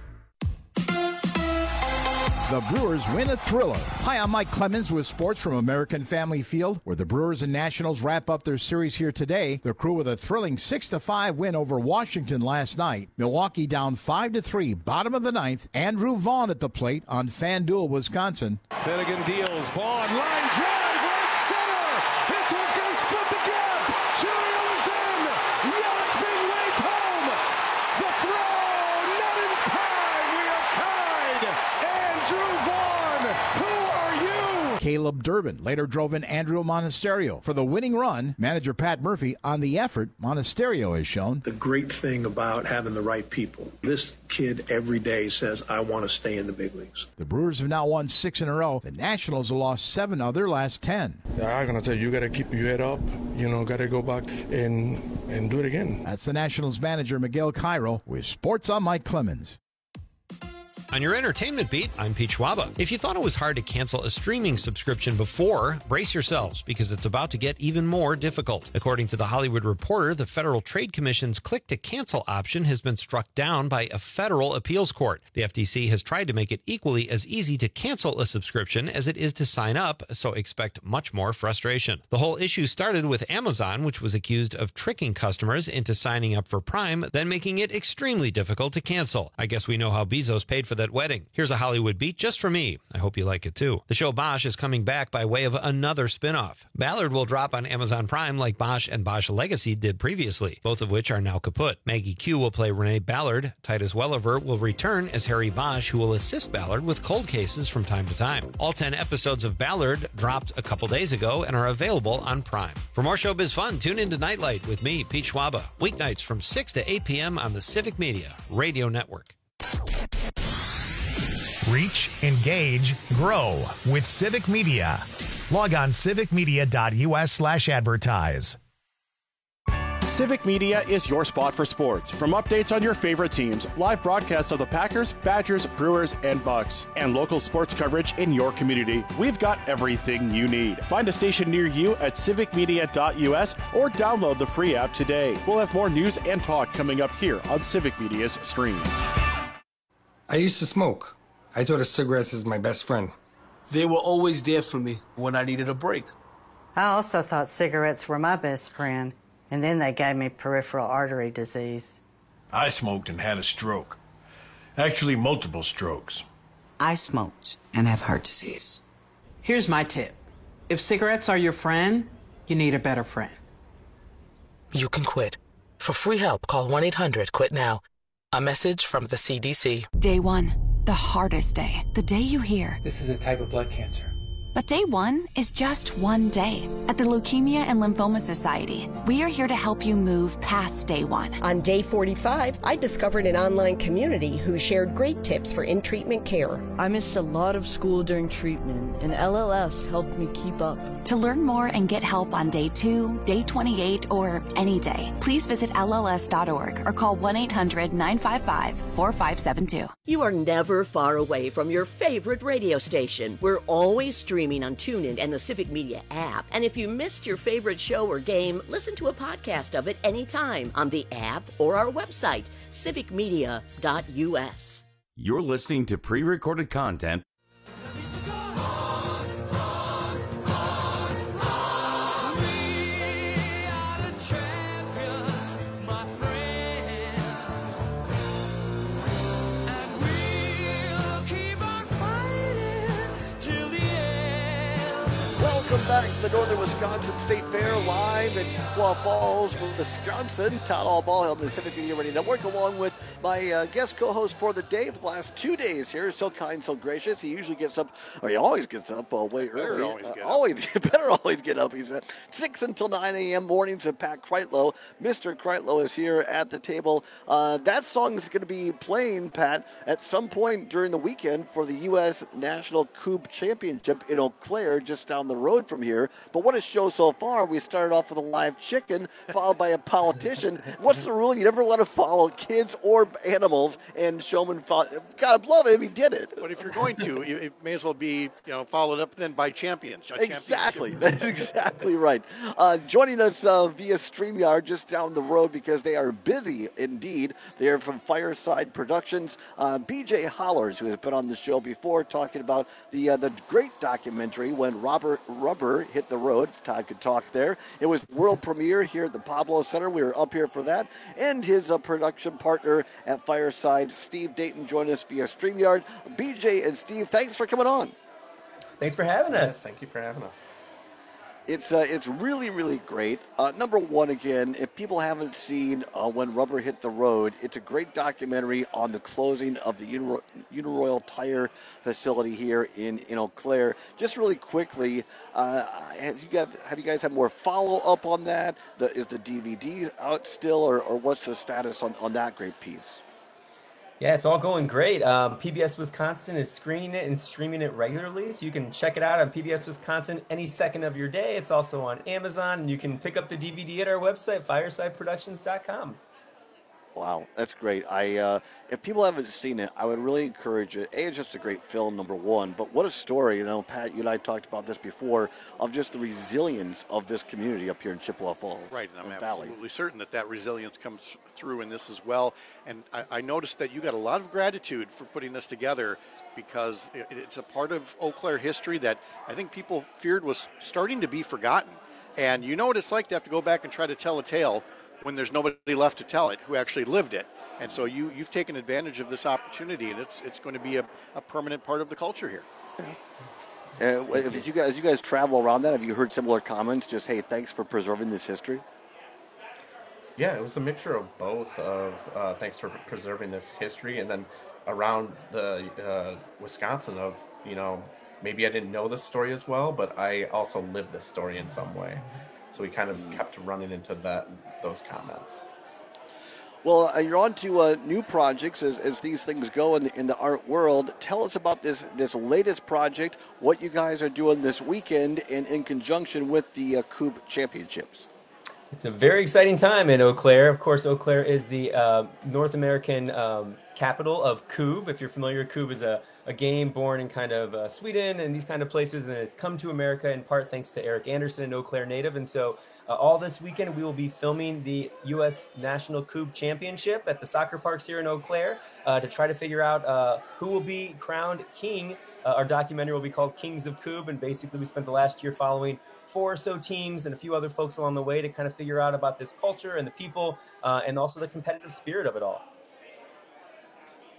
The Brewers win a thriller. Hi, I'm Mike Clemens with sports from American Family Field, where the Brewers and Nationals wrap up their series here today. The Crew with a thrilling six to five win over Washington last night. Milwaukee down five to three, bottom of the ninth. Andrew Vaughn at the plate on FanDuel, Wisconsin. Finnegan deals. Vaughn, line drive, right center. This one's going to split the gap. Julio is in. Yelich being waved home. The throw, not in time. We are tied. Andrew Vaughn, who are you? Caleb Durbin later drove in Andrew Monasterio for the winning run. Manager Pat Murphy on the effort Monasterio has shown. The great thing about having the right people, this kid every day says, I want to stay in the big leagues. The Brewers have now won six in a row. The Nationals have lost seven of their last ten. I'm going to tell you, you got to keep your head up. You know, got to go back and, and do it again. That's the Nationals manager, Miguel Cairo, with Sports on Mike Clemens. On your entertainment beat, I'm Pete Schwaba. If you thought it was hard to cancel a streaming subscription before, brace yourselves, because it's about to get even more difficult. According to The Hollywood Reporter, the Federal Trade Commission's click-to-cancel option has been struck down by a federal appeals court. The F T C has tried to make it equally as easy to cancel a subscription as it is to sign up, so expect much more frustration. The whole issue started with Amazon, which was accused of tricking customers into signing up for Prime, then making it extremely difficult to cancel. I guess we know how Bezos paid for that wedding. Here's a Hollywood beat just for me. I hope you like it too. The show Bosch is coming back by way of another spin-off. Ballard will drop on Amazon Prime like Bosch and Bosch Legacy did previously, both of which are now kaput. Maggie Q will play Renee Ballard. Titus Welliver will return as Harry Bosch, who will assist Ballard with cold cases from time to time. All ten episodes of Ballard dropped a couple days ago and are available on Prime. For more showbiz fun, tune into Nightlight with me, Pete Schwaba, weeknights from six to eight p.m. on the Civic Media Radio Network. Reach, engage, grow with Civic Media. Log on civic media dot u s slash advertise. Civic Media is your spot for sports. From updates on your favorite teams, live broadcasts of the Packers, Badgers, Brewers, and Bucks, and local sports coverage in your community, we've got everything you need. Find a station near you at civic media dot u s or download the free app today. We'll have more news and talk coming up here on Civic Media's stream. I used to smoke. I thought of cigarettes as my best friend. They were always there for me when I needed a break. I also thought cigarettes were my best friend, and then they gave me peripheral artery disease. I smoked and had a stroke. Actually, multiple strokes. I smoked and have heart disease. Here's my tip. If cigarettes are your friend, you need a better friend. You can quit. For free help, call one eight hundred quit now. A message from the C D C. Day one, the hardest day. The day you hear, this is a type of blood cancer. But day one is just one day. At the Leukemia and Lymphoma Society, we are here to help you move past day one. On day forty-five, I discovered an online community who shared great tips for in-treatment care. I missed a lot of school during treatment, and L L S helped me keep up. To learn more and get help on day two, day twenty-eight, or any day, please visit L L S dot org or call one eight hundred nine five five four five seven two. You are never far away from your favorite radio station. We're always streaming on TuneIn and the Civic Media app. And if you missed your favorite show or game, listen to a podcast of it anytime on the app or our website, civic media dot U S. You're listening to pre-recorded content. Welcome back to the Northern Wisconsin State Fair, live in Chippewa Falls, Wisconsin. Town Hall Ball held in the Civic Media Radio Network, along with my uh, guest co-host for the day for the last two days here. So kind, so gracious. He usually gets up, or he always gets up uh, way Better early. always uh, get up. always, better always get up. He's at six until nine a.m. mornings with Pat Kreitlow. Mister Kreitlow is here at the table. Uh, that song is going to be playing, Pat, at some point during the weekend for the U S National Coupe Championship in Eau Claire, just down the road from here. But what a show so far. We started off with a live chicken, followed by a politician. What's the rule? You never let to follow kids or animals, and Showman followed. God love him, he did it. But if you're going to, you- it may as well be, you know, followed up then by champions. a Exactly. championship. That's exactly right. Uh, joining us uh, via StreamYard just down the road because they are busy indeed. They are from Fireside Productions. Uh, B J Hollers, who has been on the show before, talking about the uh, the great documentary When Robert Rubber Hit the Road. Todd could talk there. It was world premiere here at the Pablo Center. We were up here for that. And his uh, production partner at Fireside, Steve Dayton, joined us via StreamYard. B J and Steve, thanks for coming on. Thanks for having us. Thank you for having us. It's uh, it's really, really great. Uh, number one, again, if people haven't seen uh, When Rubber Hit the Road, it's a great documentary on the closing of the Uniro- Uniroyal Tire facility here in, in Eau Claire. Just really quickly, uh, has you guys, have you guys had more follow-up on that? The, is the D V D out still, or, or what's the status on, on that great piece? Yeah, it's all going great. Um, P B S Wisconsin is screening it and streaming it regularly, so you can check it out on P B S Wisconsin any second of your day. It's also on Amazon, and you can pick up the D V D at our website, fireside productions dot com. Wow, that's great. I uh, if people haven't seen it, I would really encourage it. A, it's just a great film, number one, but what a story. You know, Pat, you and I talked about this before, of just the resilience of this community up here in Chippewa Falls. Right, and I'm Valley. absolutely certain that that resilience comes through in this as well. And I, I noticed that you got a lot of gratitude for putting this together, because it, it's a part of Eau Claire history that I think people feared was starting to be forgotten. And you know what it's like to have to go back and try to tell a tale when there's nobody left to tell it who actually lived it. And so you, you've taken advantage of this opportunity, and it's it's going to be a, a permanent part of the culture here. Uh, did you guys, as you guys travel around that, have you heard similar comments? Just, hey, thanks for preserving this history? Yeah, it was a mixture of both of uh, thanks for preserving this history, and then around the uh, Wisconsin of, you know, maybe I didn't know this story as well, but I also lived this story in some way. So we kind of kept running into that those comments. Well, uh, you're on to uh, new projects as, as these things go in the, in the art world. Tell us about this this latest project, what you guys are doing this weekend, and in conjunction with the uh, Coupe Championships. It's a very exciting time in Eau Claire. Of course, Eau Claire is the uh, North American um, capital of Coupe. If you're familiar, Coupe is a, a game born in kind of uh, Sweden and these kind of places, and it's come to America in part thanks to Eric Anderson, an Eau Claire native. And so uh, all this weekend, we will be filming the U S National Coupe Championship at the soccer parks here in Eau Claire uh, to try to figure out uh, who will be crowned king. Uh, our documentary will be called Kings of Coupe, and basically we spent the last year following four or so teams and a few other folks along the way to kind of figure out about this culture and the people uh, and also the competitive spirit of it all.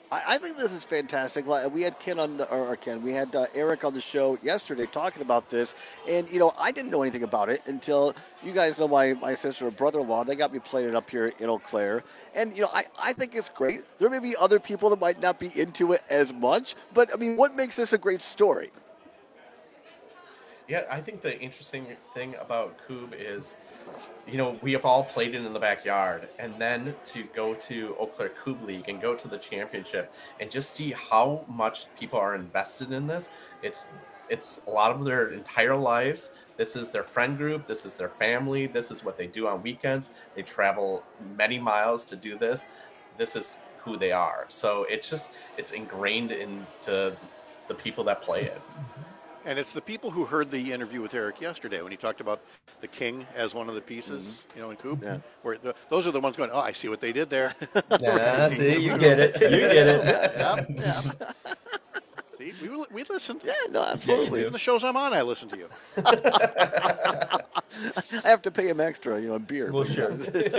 I, I think this is fantastic. Like, we had Ken on the, or Ken, we had uh, Eric on the show yesterday talking about this, and you know, I didn't know anything about it until you guys know my, my sister and brother-in-law. They got me playing it up here in Eau Claire, and you know, I, I think it's great. There may be other people that might not be into it as much, but I mean, what makes this a great story? Yeah, I think the interesting thing about Coob is, you know, we have all played it in the backyard, and then to go to Eau Claire Coob League and go to the championship and just see how much people are invested in this. It's it's a lot of their entire lives. This is their friend group. This is their family. This is what they do on weekends. They travel many miles to do this. This is who they are. So it's just, it's ingrained into the people that play it. And it's the people who heard the interview with Eric yesterday when he talked about the king as one of the pieces, mm-hmm. you know, in Coob. Yeah. Where the, those are the ones going, oh, I see what they did there. Yeah, see, you get it. You get it. Yeah, yeah. See, we, we listen. Yeah, no, absolutely. Even the shows I'm on, I listen to you. I have to pay him extra, you know, beer. Well, sure.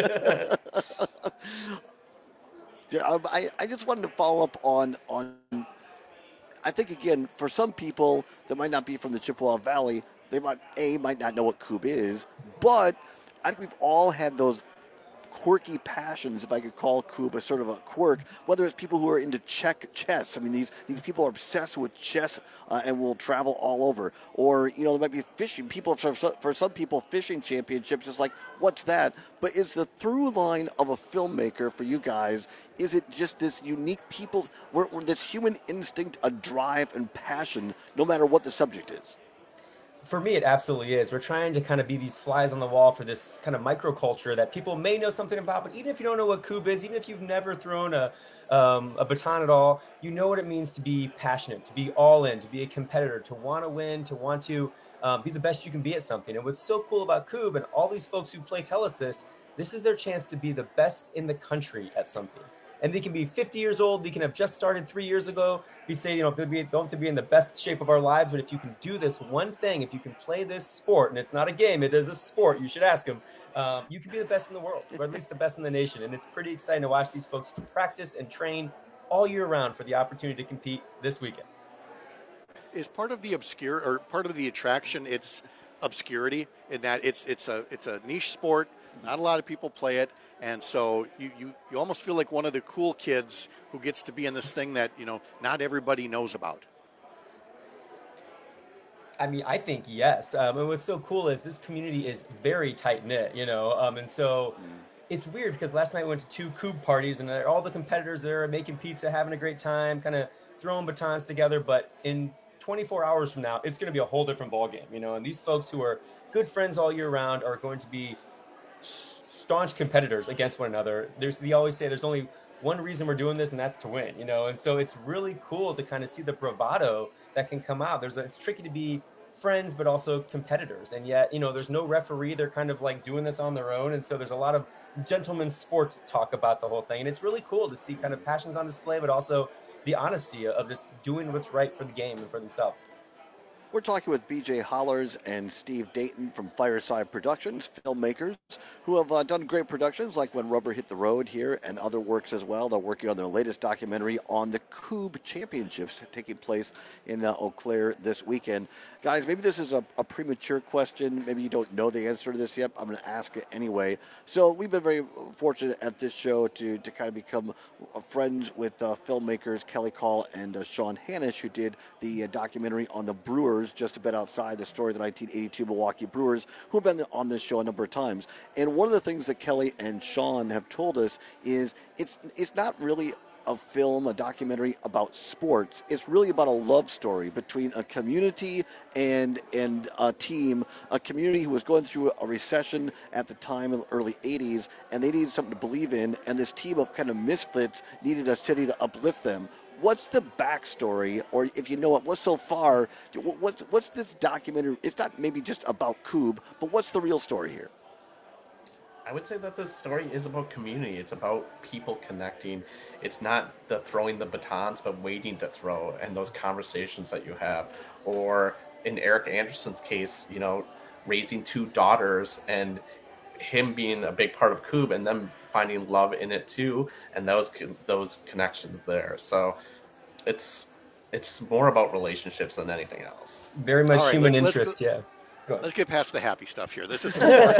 yeah, I, I just wanted to follow up on on. I think, again, for some people that might not be from the Chippewa Valley, they might, A, might not know what Coob is, but I think we've all had those quirky passions, if I could call Coob a sort of a quirk, whether it's people who are into check chess. I mean, these, these people are obsessed with chess uh, and will travel all over. Or, you know, there might be fishing. People, for, for some people, fishing championships is like, what's that? But it's the through line of a filmmaker for you guys. Is it just this unique people, where, where this human instinct, a drive and passion, no matter what the subject is? For me, it absolutely is. We're trying to kind of be these flies on the wall for this kind of microculture that people may know something about, but even if you don't know what Coob is, even if you've never thrown a um, a baton at all, you know what it means to be passionate, to be all in, to be a competitor, to want to win, to want to um, be the best you can be at something. And what's so cool about Coob, and all these folks who play tell us this, this is their chance to be the best in the country at something. And they can be fifty years old. They can have just started three years ago. We say, you know, they don't have to be in the best shape of our lives, but if you can do this one thing, if you can play this sport, and it's not a game, it is a sport, you should ask them, um, you can be the best in the world, or at least the best in the nation. And it's pretty exciting to watch these folks practice and train all year round for the opportunity to compete this weekend. Is part of the obscure, or part of the attraction, it's obscurity, in that it's it's a it's a niche sport. Not a lot of people play it, and so you, you, you almost feel like one of the cool kids who gets to be in this thing that, you know, not everybody knows about. I mean, I think yes. Um, and what's so cool is this community is very tight-knit, you know, um, and so mm. it's weird because last night we went to two Coob parties, and all the competitors there are making pizza, having a great time, kind of throwing batons together, but in twenty-four hours from now, it's going to be a whole different ballgame, you know, and these folks who are good friends all year round are going to be staunch competitors against one another. There's, they always say there's only one reason we're doing this, and that's to win, you know? And so it's really cool to kind of see the bravado that can come out. There's a, it's tricky to be friends, but also competitors. And yet, you know, there's no referee. They're kind of like doing this on their own. And so there's a lot of gentleman's sport talk about the whole thing. And it's really cool to see kind of passions on display, but also the honesty of just doing what's right for the game and for themselves. We're talking with B J Hollers and Steve Dayton from Fireside Productions, filmmakers who have uh, done great productions like When Rubber Hit the Road here and other works as well. They're working on their latest documentary on the Coob Championships taking place in uh, Eau Claire this weekend. Guys, maybe this is a, a premature question. Maybe you don't know the answer to this yet. I'm going to ask it anyway. So we've been very fortunate at this show to, to kind of become friends with uh, filmmakers Kelly Call and uh, Sean Hannish, who did the uh, documentary on the Brewers, just a bit outside the story of the nineteen eighty-two Milwaukee Brewers, who have been on this show a number of times. And one of the things that Kelly and Sean have told us is it's it's not really a film, a documentary about sports. It's really about a love story between a community and and a team, a community who was going through a recession at the time in the early eighties, and they needed something to believe in, and this team of kind of misfits needed a city to uplift them. What's the backstory, or if you know it, what's so far, what's, what's this documentary? It's not maybe just about Coob, but what's the real story here? I would say that this story is about community. It's about people connecting. It's not the throwing the batons, but waiting to throw, and those conversations that you have. Or in Eric Anderson's case, you know, raising two daughters and him being a big part of Coob, and them finding love in it too, and those those connections there. So it's it's more about relationships than anything else. Very much right, human let's, interest, let's go, yeah. Go ahead. Let's get past the happy stuff here. This is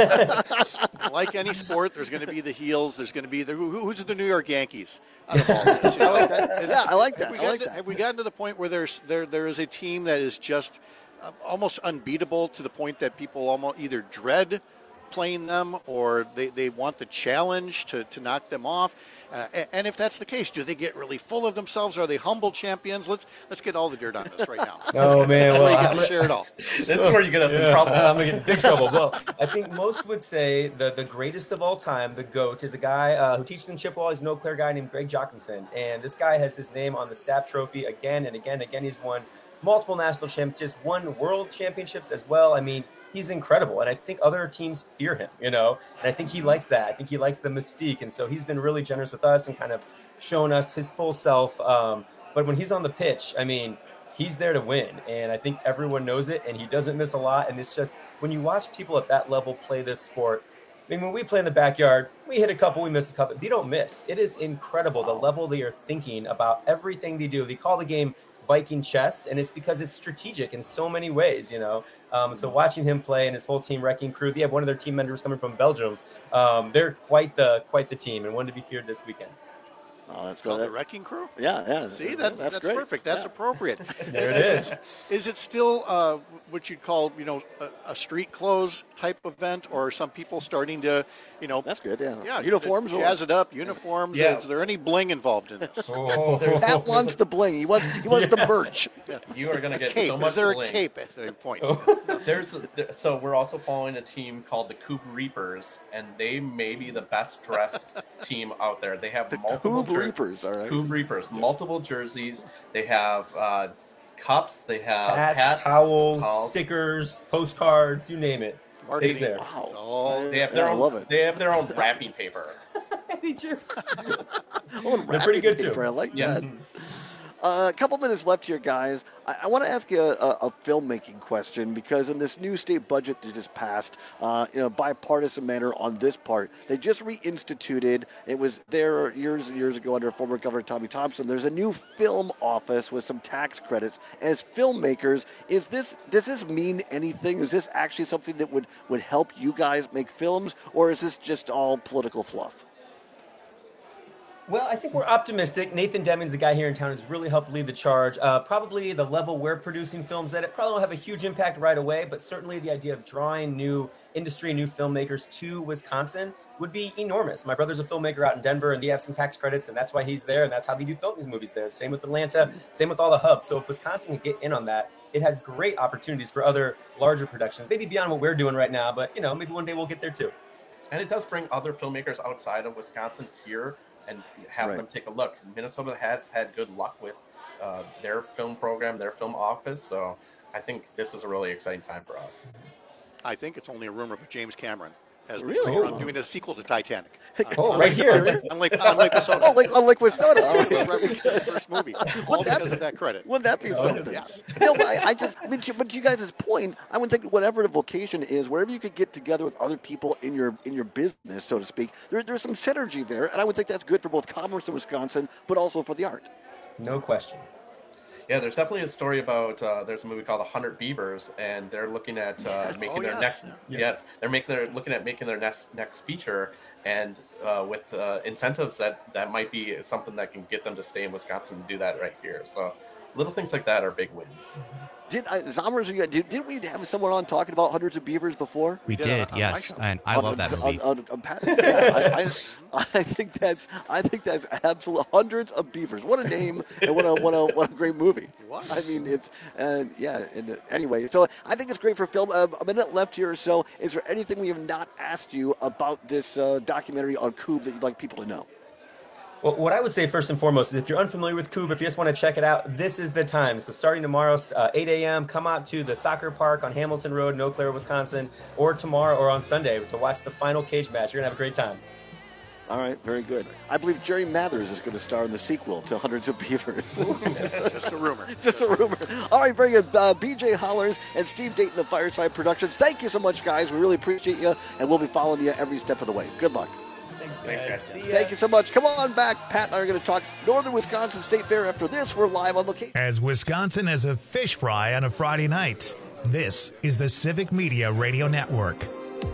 a sport. Like any sport, there's going to be the heels. There's going to be the who, who's the New York Yankees out of all this. You know, I like that. is, Yeah, I like that. Have we, I like to, that. have we gotten to the point where there's there there is a team that is just uh, almost unbeatable to the point that people almost either dread playing them or they, they want the challenge to, to knock them off? Uh, and, and if that's the case, do they get really full of themselves? Are they humble champions? Let's let's get all the dirt on this right now. Oh, man. This is Well, where you get I'm- to share it all. This is where you get us Yeah, in trouble. I'm going to get in big trouble. Well, I think most would say the, the greatest of all time, the GOAT, is a guy uh, who teaches in Chippewa. He's an Eau Claire guy named Greg Jochimson. And this guy has his name on the Stapp Trophy again and again and again. He's won multiple national championships, won world championships as well. I mean, he's incredible. And I think other teams fear him, you know, and I think he likes that. I think he likes the mystique. And so he's been really generous with us and kind of shown us his full self. Um, but when he's on the pitch, I mean, he's there to win. And I think everyone knows it, and he doesn't miss a lot. And it's just, when you watch people at that level play this sport, I mean, when we play in the backyard, we hit a couple, we miss a couple. They don't miss. It is incredible the level they are thinking about everything they do. They call the game Viking chess, and it's because it's strategic in so many ways, you know. Um, so watching him play and his whole team Wrecking Crew, they have one of their team members coming from Belgium. Um, they're quite the quite the team, and one to be feared this weekend. Oh, that's Called good. the Wrecking Crew? Yeah, yeah. See, that, that's, that's great. perfect. That's Yeah. appropriate. There it is. It, is it still uh, what you'd call, you know, a, a street clothes type event, or are some people starting to, you know, That's good. Yeah. yeah, Uniforms. or- jazz it up, uniforms? Yeah. Is there any bling involved in this? Oh, Pat wants the bling. He wants. He wants the merch. You are going to get Cape. so much Is there a bling. cape at any point? There's a, there, so we're also following a team called the Coob Reapers, and they may be the best dressed team out there. They have The multiple Coob jer- Reapers. All right. Coob Reapers, multiple jerseys. They have uh, cups. They have hats, hats, towels, towels. stickers, postcards, you name it. Marketing. It's there. Wow. Oh, They have their Yeah, I own. love it. They have their own wrapping paper. Me too. Oh, They're pretty good, wrapping too. paper, I like Yes. that. Uh, a couple minutes left here, guys. I, I want to ask you a, a, a filmmaking question, because in this new state budget that just passed, uh, in a bipartisan manner on this part, they just reinstituted, it was there years and years ago under former Governor Tommy Thompson, there's a new film office with some tax credits. As filmmakers, is this does this mean anything? Is this actually something that would, would help you guys make films, or is this just all political fluff? Well, I think we're optimistic. Nathan Deming's the guy here in town who's really helped lead the charge. Uh, probably the level we're producing films at, it probably won't have a huge impact right away, but certainly the idea of drawing new industry, new filmmakers to Wisconsin would be enormous. My brother's a filmmaker out in Denver, and they have some tax credits, and that's why he's there, and that's how they do film these movies there. Same with Atlanta, same with all the hubs. So if Wisconsin can get in on that, it has great opportunities for other larger productions, maybe beyond what we're doing right now, but, you know, maybe one day we'll get there too. And it does bring other filmmakers outside of Wisconsin here and have Right. them take a look. Minnesota has had good luck with uh, their film program, their film office. So I think this is a really exciting time for us. I think it's only a rumor, but James Cameron has Really? been doing a sequel to Titanic. Oh, On right Lake- here. On Lake, on Lake Minnesota. Oh, like on Liquid Soda. That was the first movie. All that because be- of that credit. Wouldn't that be something? Yes. No, but I, I just, I mean, to- but to you guys' point, I would think whatever the vocation is, wherever you could get together with other people in your in your business, so to speak, there, there's some synergy there, and I would think that's good for both commerce in Wisconsin, but also for the art. No question. Yeah, there's definitely a story about, uh, there's a movie called one hundred Beavers, and they're looking at uh, Yes. making Oh, their yes. next, yes, they're making their, looking at making their next, next feature, and uh, with uh, incentives that, that might be something that can get them to stay in Wisconsin and do that right here. So little things like that are big wins. Did uh, Zommers, you- did, did we have someone on talking about Hundreds of Beavers before? We did did, on- on yes, my show. and I On- love that on- movie. on- on Pat- yeah, I, I, I think that's I think that's absolute Hundreds of Beavers. What a name and what a what a what a great movie. was. I mean, it's uh, yeah. And, uh, anyway, so I think it's great for film. Uh, a minute left here or so. Is there anything we have not asked you about this uh, documentary on Coob that you'd like people to know? Well, what I would say first and foremost is if you're unfamiliar with Coob, if you just want to check it out, this is the time. So starting tomorrow, uh, eight a.m., come out to the soccer park on Hamilton Road in Eau Claire, Wisconsin, or tomorrow or on Sunday to watch the final cage match. You're going to have a great time. All right, very good. I believe Jerry Mathers is going to star in the sequel to Hundreds of Beavers. It's just a rumor. Just a rumor. All right, very good. Uh, B J Hollers and Steve Dayton of Fireside Productions. Thank you so much, guys. We really appreciate you, and we'll be following you every step of the way. Good luck. Thanks. Thanks, guys. Thank you so much. Come on back. Pat and I are going to talk Northern Wisconsin State Fair. After this, we're live on location. As Wisconsin has a fish fry on a Friday night, this is the Civic Media Radio Network.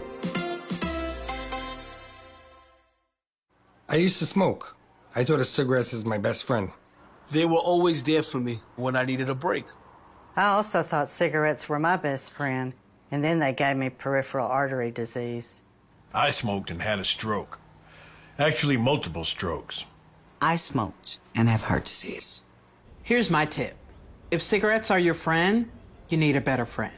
I used to smoke. I thought a cigarette is my best friend. They were always there for me when I needed a break. I also thought cigarettes were my best friend, and then they gave me peripheral artery disease. I smoked and had a stroke. Actually, multiple strokes. I smoked and have heart disease. Here's my tip. If cigarettes are your friend, you need a better friend.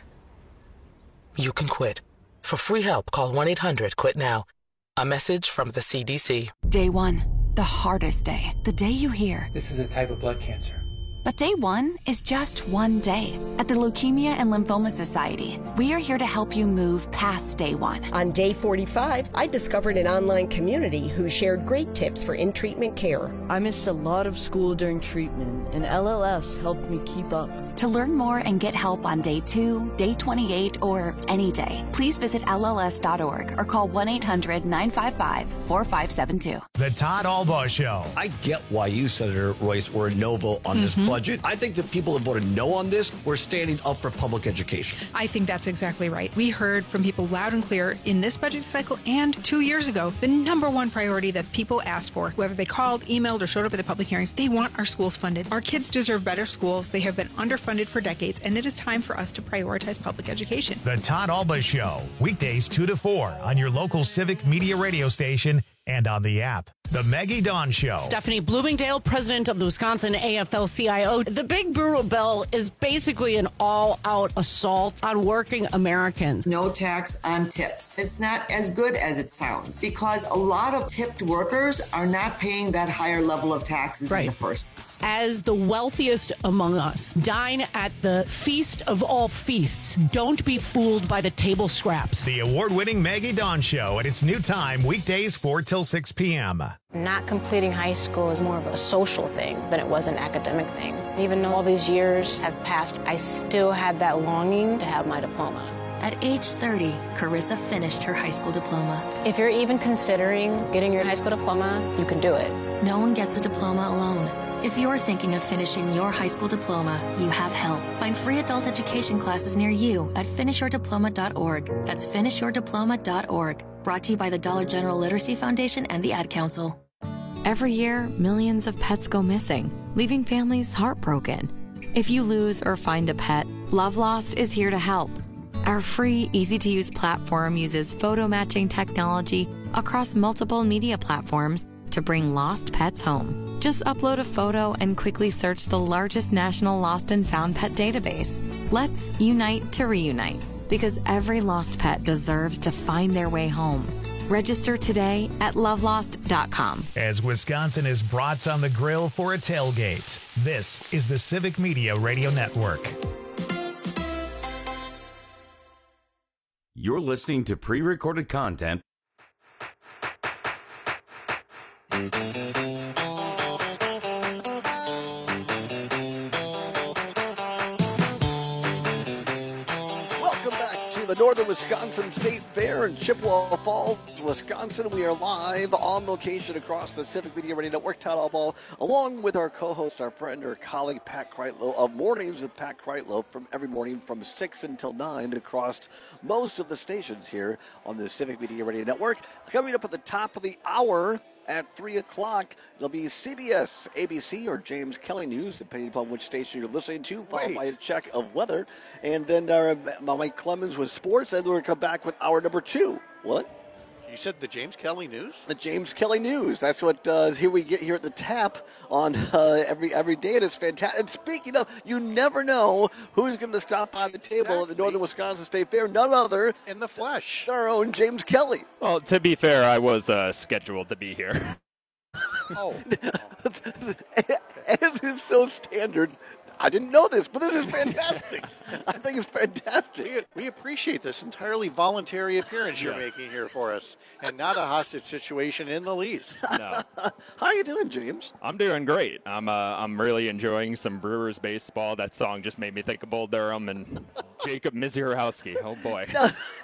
You can quit. For free help, call one eight hundred quit now. A message from the C D C. Day one, the hardest day. The day you hear, this is a type of blood cancer. But day one is just one day. At the Leukemia and Lymphoma Society, we are here to help you move past day one. On day forty-five, I discovered an online community who shared great tips for in-treatment care. I missed a lot of school during treatment, and L L S helped me keep up. To learn more and get help on day two, day twenty-eight, or any day, please visit L L S dot org or call one eight hundred nine five five four five seven two. The Todd Albaugh Show. I get why you, Senator Royce, were a no vote on mm-hmm. this budget. I think the people that voted no on this were standing up for public education. I think that's exactly right. We heard from people loud and clear in this budget cycle and two years ago, the number one priority that people asked for, whether they called, emailed, or showed up at the public hearings, they want our schools funded. Our kids deserve better schools. They have been underfunded for decades, and it is time for us to prioritize public education. The Todd Albaugh Show, weekdays two to four on your local Civic Media radio station and on the app. The Maggie Dawn Show. Stephanie Bloomingdale, president of the Wisconsin A F L C I O. The big brewer bill is basically an all-out assault on working Americans. No tax on tips. It's not as good as it sounds because a lot of tipped workers are not paying that higher level of taxes right. in the first place. As the wealthiest among us, dine at the feast of all feasts. Don't be fooled by the table scraps. The award-winning Maggie Dawn Show at its new time, weekdays four till six p.m. Not completing high school is more of a social thing than it was an academic thing. Even though all these years have passed, I still had that longing to have my diploma. At age thirty, Carissa finished her high school diploma. If you're even considering getting your high school diploma, you can do it. No one gets a diploma alone. If you're thinking of finishing your high school diploma, you have help. Find free adult education classes near you at finish your diploma dot org. That's finish your diploma dot org. Brought to you by the Dollar General Literacy Foundation and the Ad Council. Every year, millions of pets go missing, leaving families heartbroken. If you lose or find a pet, Love Lost is here to help. Our free, easy-to-use platform uses photo matching technology across multiple media platforms to bring lost pets home. Just upload a photo and quickly search the largest national lost and found pet database. Let's unite to reunite, because every lost pet deserves to find their way home. Register today at love lost dot com. As Wisconsin is brats on the grill for a tailgate, this is the Civic Media Radio Network. You're listening to pre-recorded content. The Northern Wisconsin State Fair in Chippewa Falls, Wisconsin. We are live on location across the Civic Media Radio Network. Todd Albaugh, along with our co-host, our friend, our colleague, Pat Kreitlow, of Mornings with Pat Kreitlow, from every morning from six until nine across most of the stations here on the Civic Media Radio Network. Coming up at the top of the hour, at three o'clock, it'll be C B S, A B C, or James Kelly News, depending upon which station you're listening to, followed Wait. by a check of weather. And then uh, Mike Clemens with sports, and we're going to come back with hour number two. What? You said the James Kelly News? The James Kelly News. That's what uh, here we get here at the tap on uh, every every day, and it's fantastic. And speaking of, you never know who's going to stop by the table exactly. at the Northern Wisconsin State Fair. None other in the flesh. Our own James Kelly. Well, to be fair, I was uh, scheduled to be here. oh. It is so standard. I didn't know this, but this is fantastic. I think it's fantastic. We, we appreciate this entirely voluntary appearance you're yes. making here for us, and not a hostage situation in the least. No. How are you doing, James? I'm doing great. I'm uh, I'm really enjoying some Brewers baseball. That song just made me think of Bull Durham and Jacob Misiorowski. Oh, boy. Now,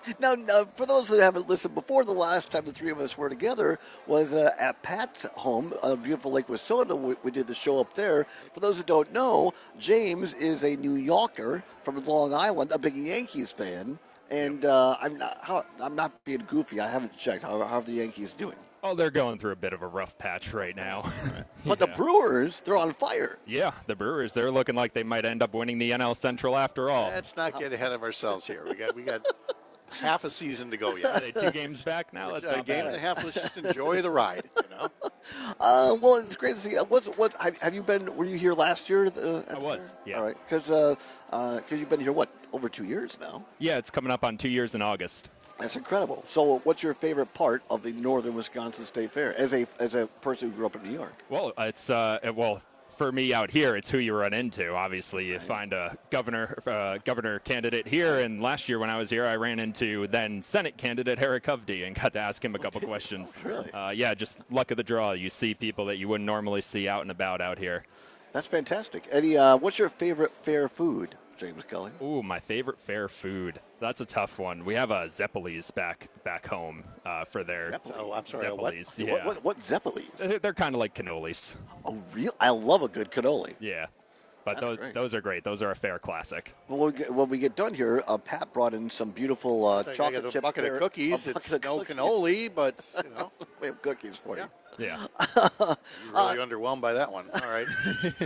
Now, now, for those that haven't listened before, the last time the three of us were together was uh, at Pat's home, uh, beautiful Lake Wissota. We, we did the show up there. For those who don't know, James is a New Yorker from Long Island, a big Yankees fan. And uh, I'm not, how, I'm not being goofy. I haven't checked. How, how are the Yankees doing? Oh, they're going through a bit of a rough patch right now. But Yeah. the Brewers, they're on fire. Yeah, the Brewers, they're looking like they might end up winning the N L Central after all. Let's not get ahead of ourselves here. We got we got half a season to go yet. Are they two games back now? That's a not game bad. and a half. Let's just enjoy the ride. You know. Uh, well, it's great to see. Uh, what's what? Have, have you been? Were you here last year? Uh, I was. Yeah. All right, because uh, uh, cause you've been here what over two years now. Yeah, it's coming up on two years in August. That's incredible. So, what's your favorite part of the Northern Wisconsin State Fair as a as a person who grew up in New York? Well, it's uh, it- well for me out here, it's who you run into. Obviously, you find a governor uh, governor candidate here, and last year when I was here, I ran into then Senate candidate Eric Hovde and got to ask him a couple questions. Really? Uh, yeah, just luck of the draw. You see people that you wouldn't normally see out and about out here. That's fantastic. Eddie, uh, what's your favorite fair food, James Kelly? Ooh, my favorite fair food. That's a tough one. We have a Zeppelis back back home uh, for their Zeppeli- Oh, I'm sorry. What? Zeppelis. What, Yeah. what, what Zeppelis? They're, they're kind of like cannolis. Oh, real? I love a good cannoli. Yeah. But That's those, great. those are great. Those are a fair classic. Well, when we get, when we get done here, uh, Pat brought in some beautiful uh, I chocolate got a chip bucket pear- of cookies. a bucket It's of no cookies. cannoli, but you know, We have cookies for you. Yeah. you're really underwhelmed by that one. All right.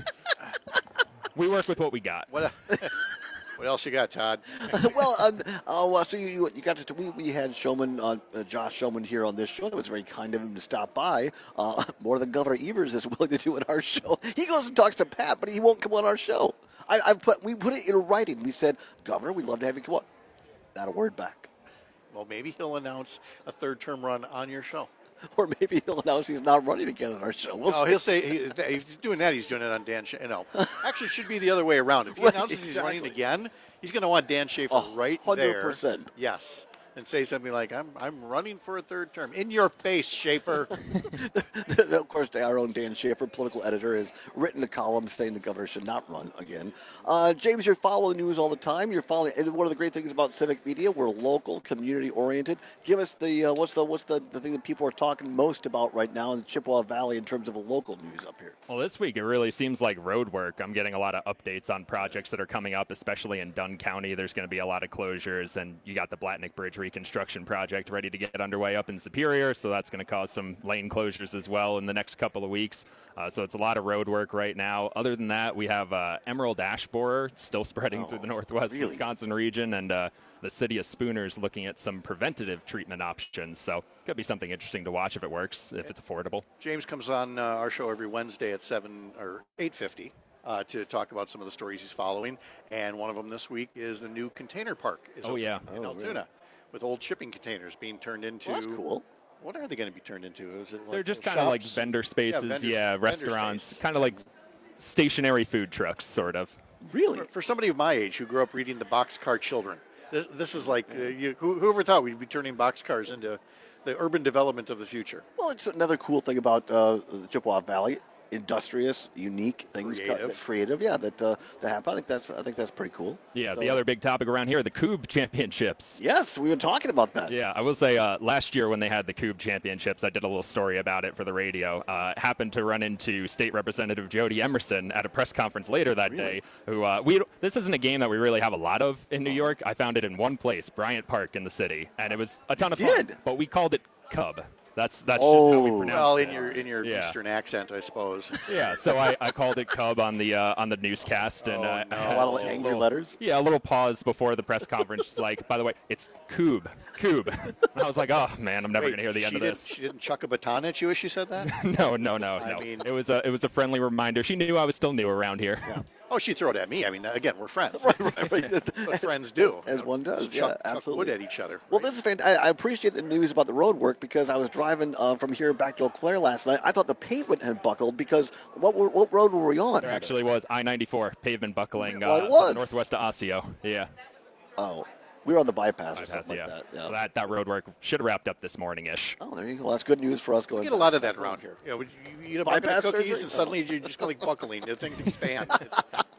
We work with what we got. What? What else you got, Todd? well, um, uh, well, so you, you you got to we, we had Showman uh, uh, Josh Showman here on this show. That was very kind of him to stop by. Uh, more than Governor Evers is willing to do in our show. He goes and talks to Pat, but he won't come on our show. I, I put we put it in writing. We said, Governor, we'd love to have you come on. Not a word back. Well, maybe he'll announce a third-term run on your show. Or maybe he'll announce he's not running again on our show. We'll No, see. he'll say he, if he's doing that. He's doing it on Dan. Sh- you know, actually, it should be the other way around. If he Right, announces he's running exactly. again, he's going to want Dan Schaefer A right hundred there. percent. Yes, and say something like, "I'm I'm running for a third term." In your face, Schaefer. Of course, our own Dan Schaefer, political editor, has written a column saying the governor should not run again. Uh, James, you're following news all the time. You're following, and one of the great things about Civic Media, we're local, community-oriented. Give us the uh, what's the what's the, the thing that people are talking most about right now in the Chippewa Valley in terms of local news up here. Well, this week it really seems like road work. I'm getting a lot of updates on projects that are coming up, especially in Dunn County. There's going to be a lot of closures, and you got the Blatnick Bridge reconstruction project ready to get underway up in Superior, so that's going to cause some lane closures as well in the next couple of weeks. Uh, so it's a lot of road work right now. Other than that, we have uh, Emerald ash borer still spreading Oh, through the northwest really? Wisconsin region, and uh, the city of Spooner's looking at some preventative treatment options. So could be something interesting to watch if it works, if it's affordable. James comes on uh, our show every Wednesday at seven or eight fifty uh, to talk about some of the stories he's following, and one of them this week is the new container park. Is Oh, opening yeah. in Oh, Altoona, really? with old shipping containers being turned into. Well, that's cool. What are they going to be turned into? Is it like They're just shops? kind of like vendor spaces, vendor- yeah, vendor restaurants, space. kind of like stationary food trucks, sort of. Really? For, for somebody of my age who grew up reading the Boxcar Children, this, this is like uh, you, who, whoever thought we'd be turning boxcars into the urban development of the future. Well, it's another cool thing about uh, the Chippewa Valley. Industrious, unique things, co- Creative. that creative, yeah, that uh, that happen. I think that's I think that's pretty cool. Yeah, So- the other big topic around here, the Coob Championships. Yes, we were talking about that. Yeah, I will say uh, last year when they had the Coob Championships, I did a little story about it for the radio. Uh, happened to run into State Representative Jody Emerson at a press conference later that day. Who uh, we this isn't a game that we really have a lot of in New York. I found it in one place, Bryant Park in the city, and it was a ton of fun. did? But we called it Cub. That's that's just how we Oh. pronounce Well, it. in your in your Yeah. Eastern accent, I suppose. Yeah, so I, I called it Cub on the uh, on the newscast, and Oh, uh, no. I had A lot of little- angry little- letters? Yeah, a little pause before the press conference. Just like, by the way, it's Coob, Coob. And I was like, oh man, I'm never Wait, gonna hear the end she of didn't- this. She didn't chuck a baton at you as she said that? no, no, no, I no. mean- it was a it was a friendly reminder. She knew I was still new around here. Yeah. Oh, she threw it at me. I mean, again, we're friends. Right, right, right. That's what friends do. As one does, Just yeah, chuck, chuck absolutely. wood at each other. Well, right? this is fantastic. I appreciate the news about the road work because I was driving uh, from here back to Eau Claire last night. I thought the pavement had buckled because what were, what road were we on? There actually was I ninety-four pavement buckling Well, it uh, was. northwest of Osseo. Yeah, Oh, we were on the bypass, or bypass, something yeah. like that. Yeah. So that that road work should have wrapped up this morning-ish. Oh, there you go. That's good news for us going. We get a lot of that around here. You know, you eat a bucket Bypass of cookies, surgery? and suddenly you're just going like buckling. The things expand. It's,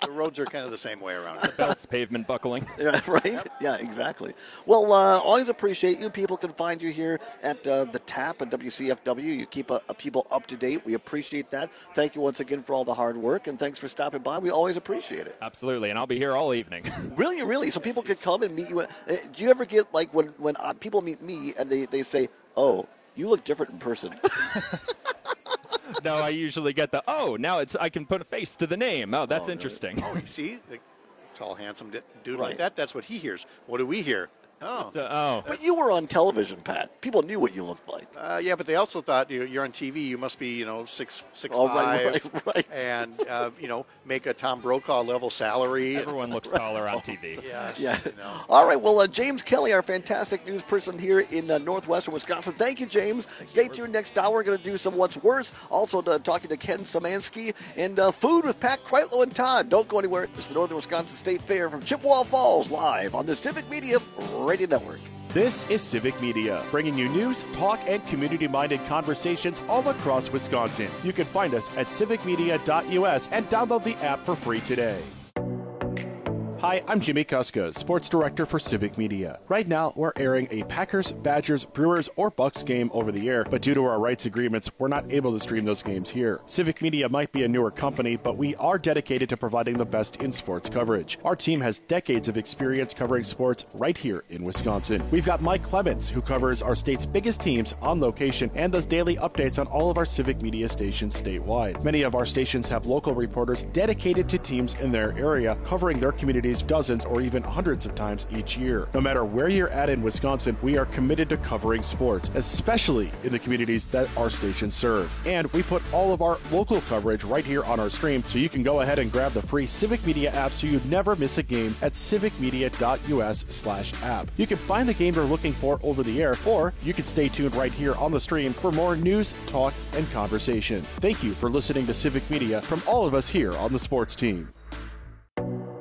The roads are kind of the same way around here. Belts, pavement buckling. Right? Yep. Yeah, exactly. Well, uh, always appreciate you. People can find you here at uh, the Tap at W C F W. You keep uh, people up to date. We appreciate that. Thank you once again for all the hard work, and thanks for stopping by. We always appreciate it. Absolutely, and I'll be here all evening. Really, really? So people can come and meet you. Uh, do you ever get, like, when, when uh, people meet me and they, they say, oh, you look different in person? No, I usually get the, oh, now it's I can put a face to the name. Oh, that's oh, interesting. Oh, you see? The tall, handsome dude Right. like that, that's what he hears. What do we hear? Oh. So, oh. But you were on television, Pat. People knew what you looked like. Uh, yeah, but they also thought you, you're on T V. You must be, you know, six six Oh, five, right, right, right. and uh, you know, make a Tom Brokaw level salary. Everyone looks taller on T V. Yes. Yeah. You know. All right. Well, uh, James Kelly, our fantastic news person here in uh, northwestern Wisconsin. Thank you, James. Thank Stay you. tuned next hour. We're going to do some What's Worse. Also uh, talking to Ken Samansky and uh, food with Pat Kreitlow and Todd. Don't go anywhere. It's the Northern Wisconsin State Fair from Chippewa Falls, live on the Civic Media Radio Network. This is Civic Media, bringing you news, talk, and community-minded conversations all across Wisconsin. You can find us at civic media dot U S and download the app for free today. Hi, I'm Jimmy Kuska, Sports Director for Civic Media. Right now, we're airing a Packers, Badgers, Brewers, or Bucks game over the air, but due to our rights agreements, we're not able to stream those games here. Civic Media might be a newer company, but we are dedicated to providing the best in sports coverage. Our team has decades of experience covering sports right here in Wisconsin. We've got Mike Clemens, who covers our state's biggest teams on location and does daily updates on all of our Civic Media stations statewide. Many of our stations have local reporters dedicated to teams in their area, covering their communities dozens or even hundreds of times each year. No matter where you're at in Wisconsin, we are committed to covering sports, especially in the communities that our stations serve. And we put all of our local coverage right here on our stream, so you can go ahead and grab the free Civic Media app so you never miss a game at civic media dot U S slash app. You can find the game you're looking for over the air, or you can stay tuned right here on the stream for more news, talk, and conversation. Thank you for listening to Civic Media from all of us here on the sports team.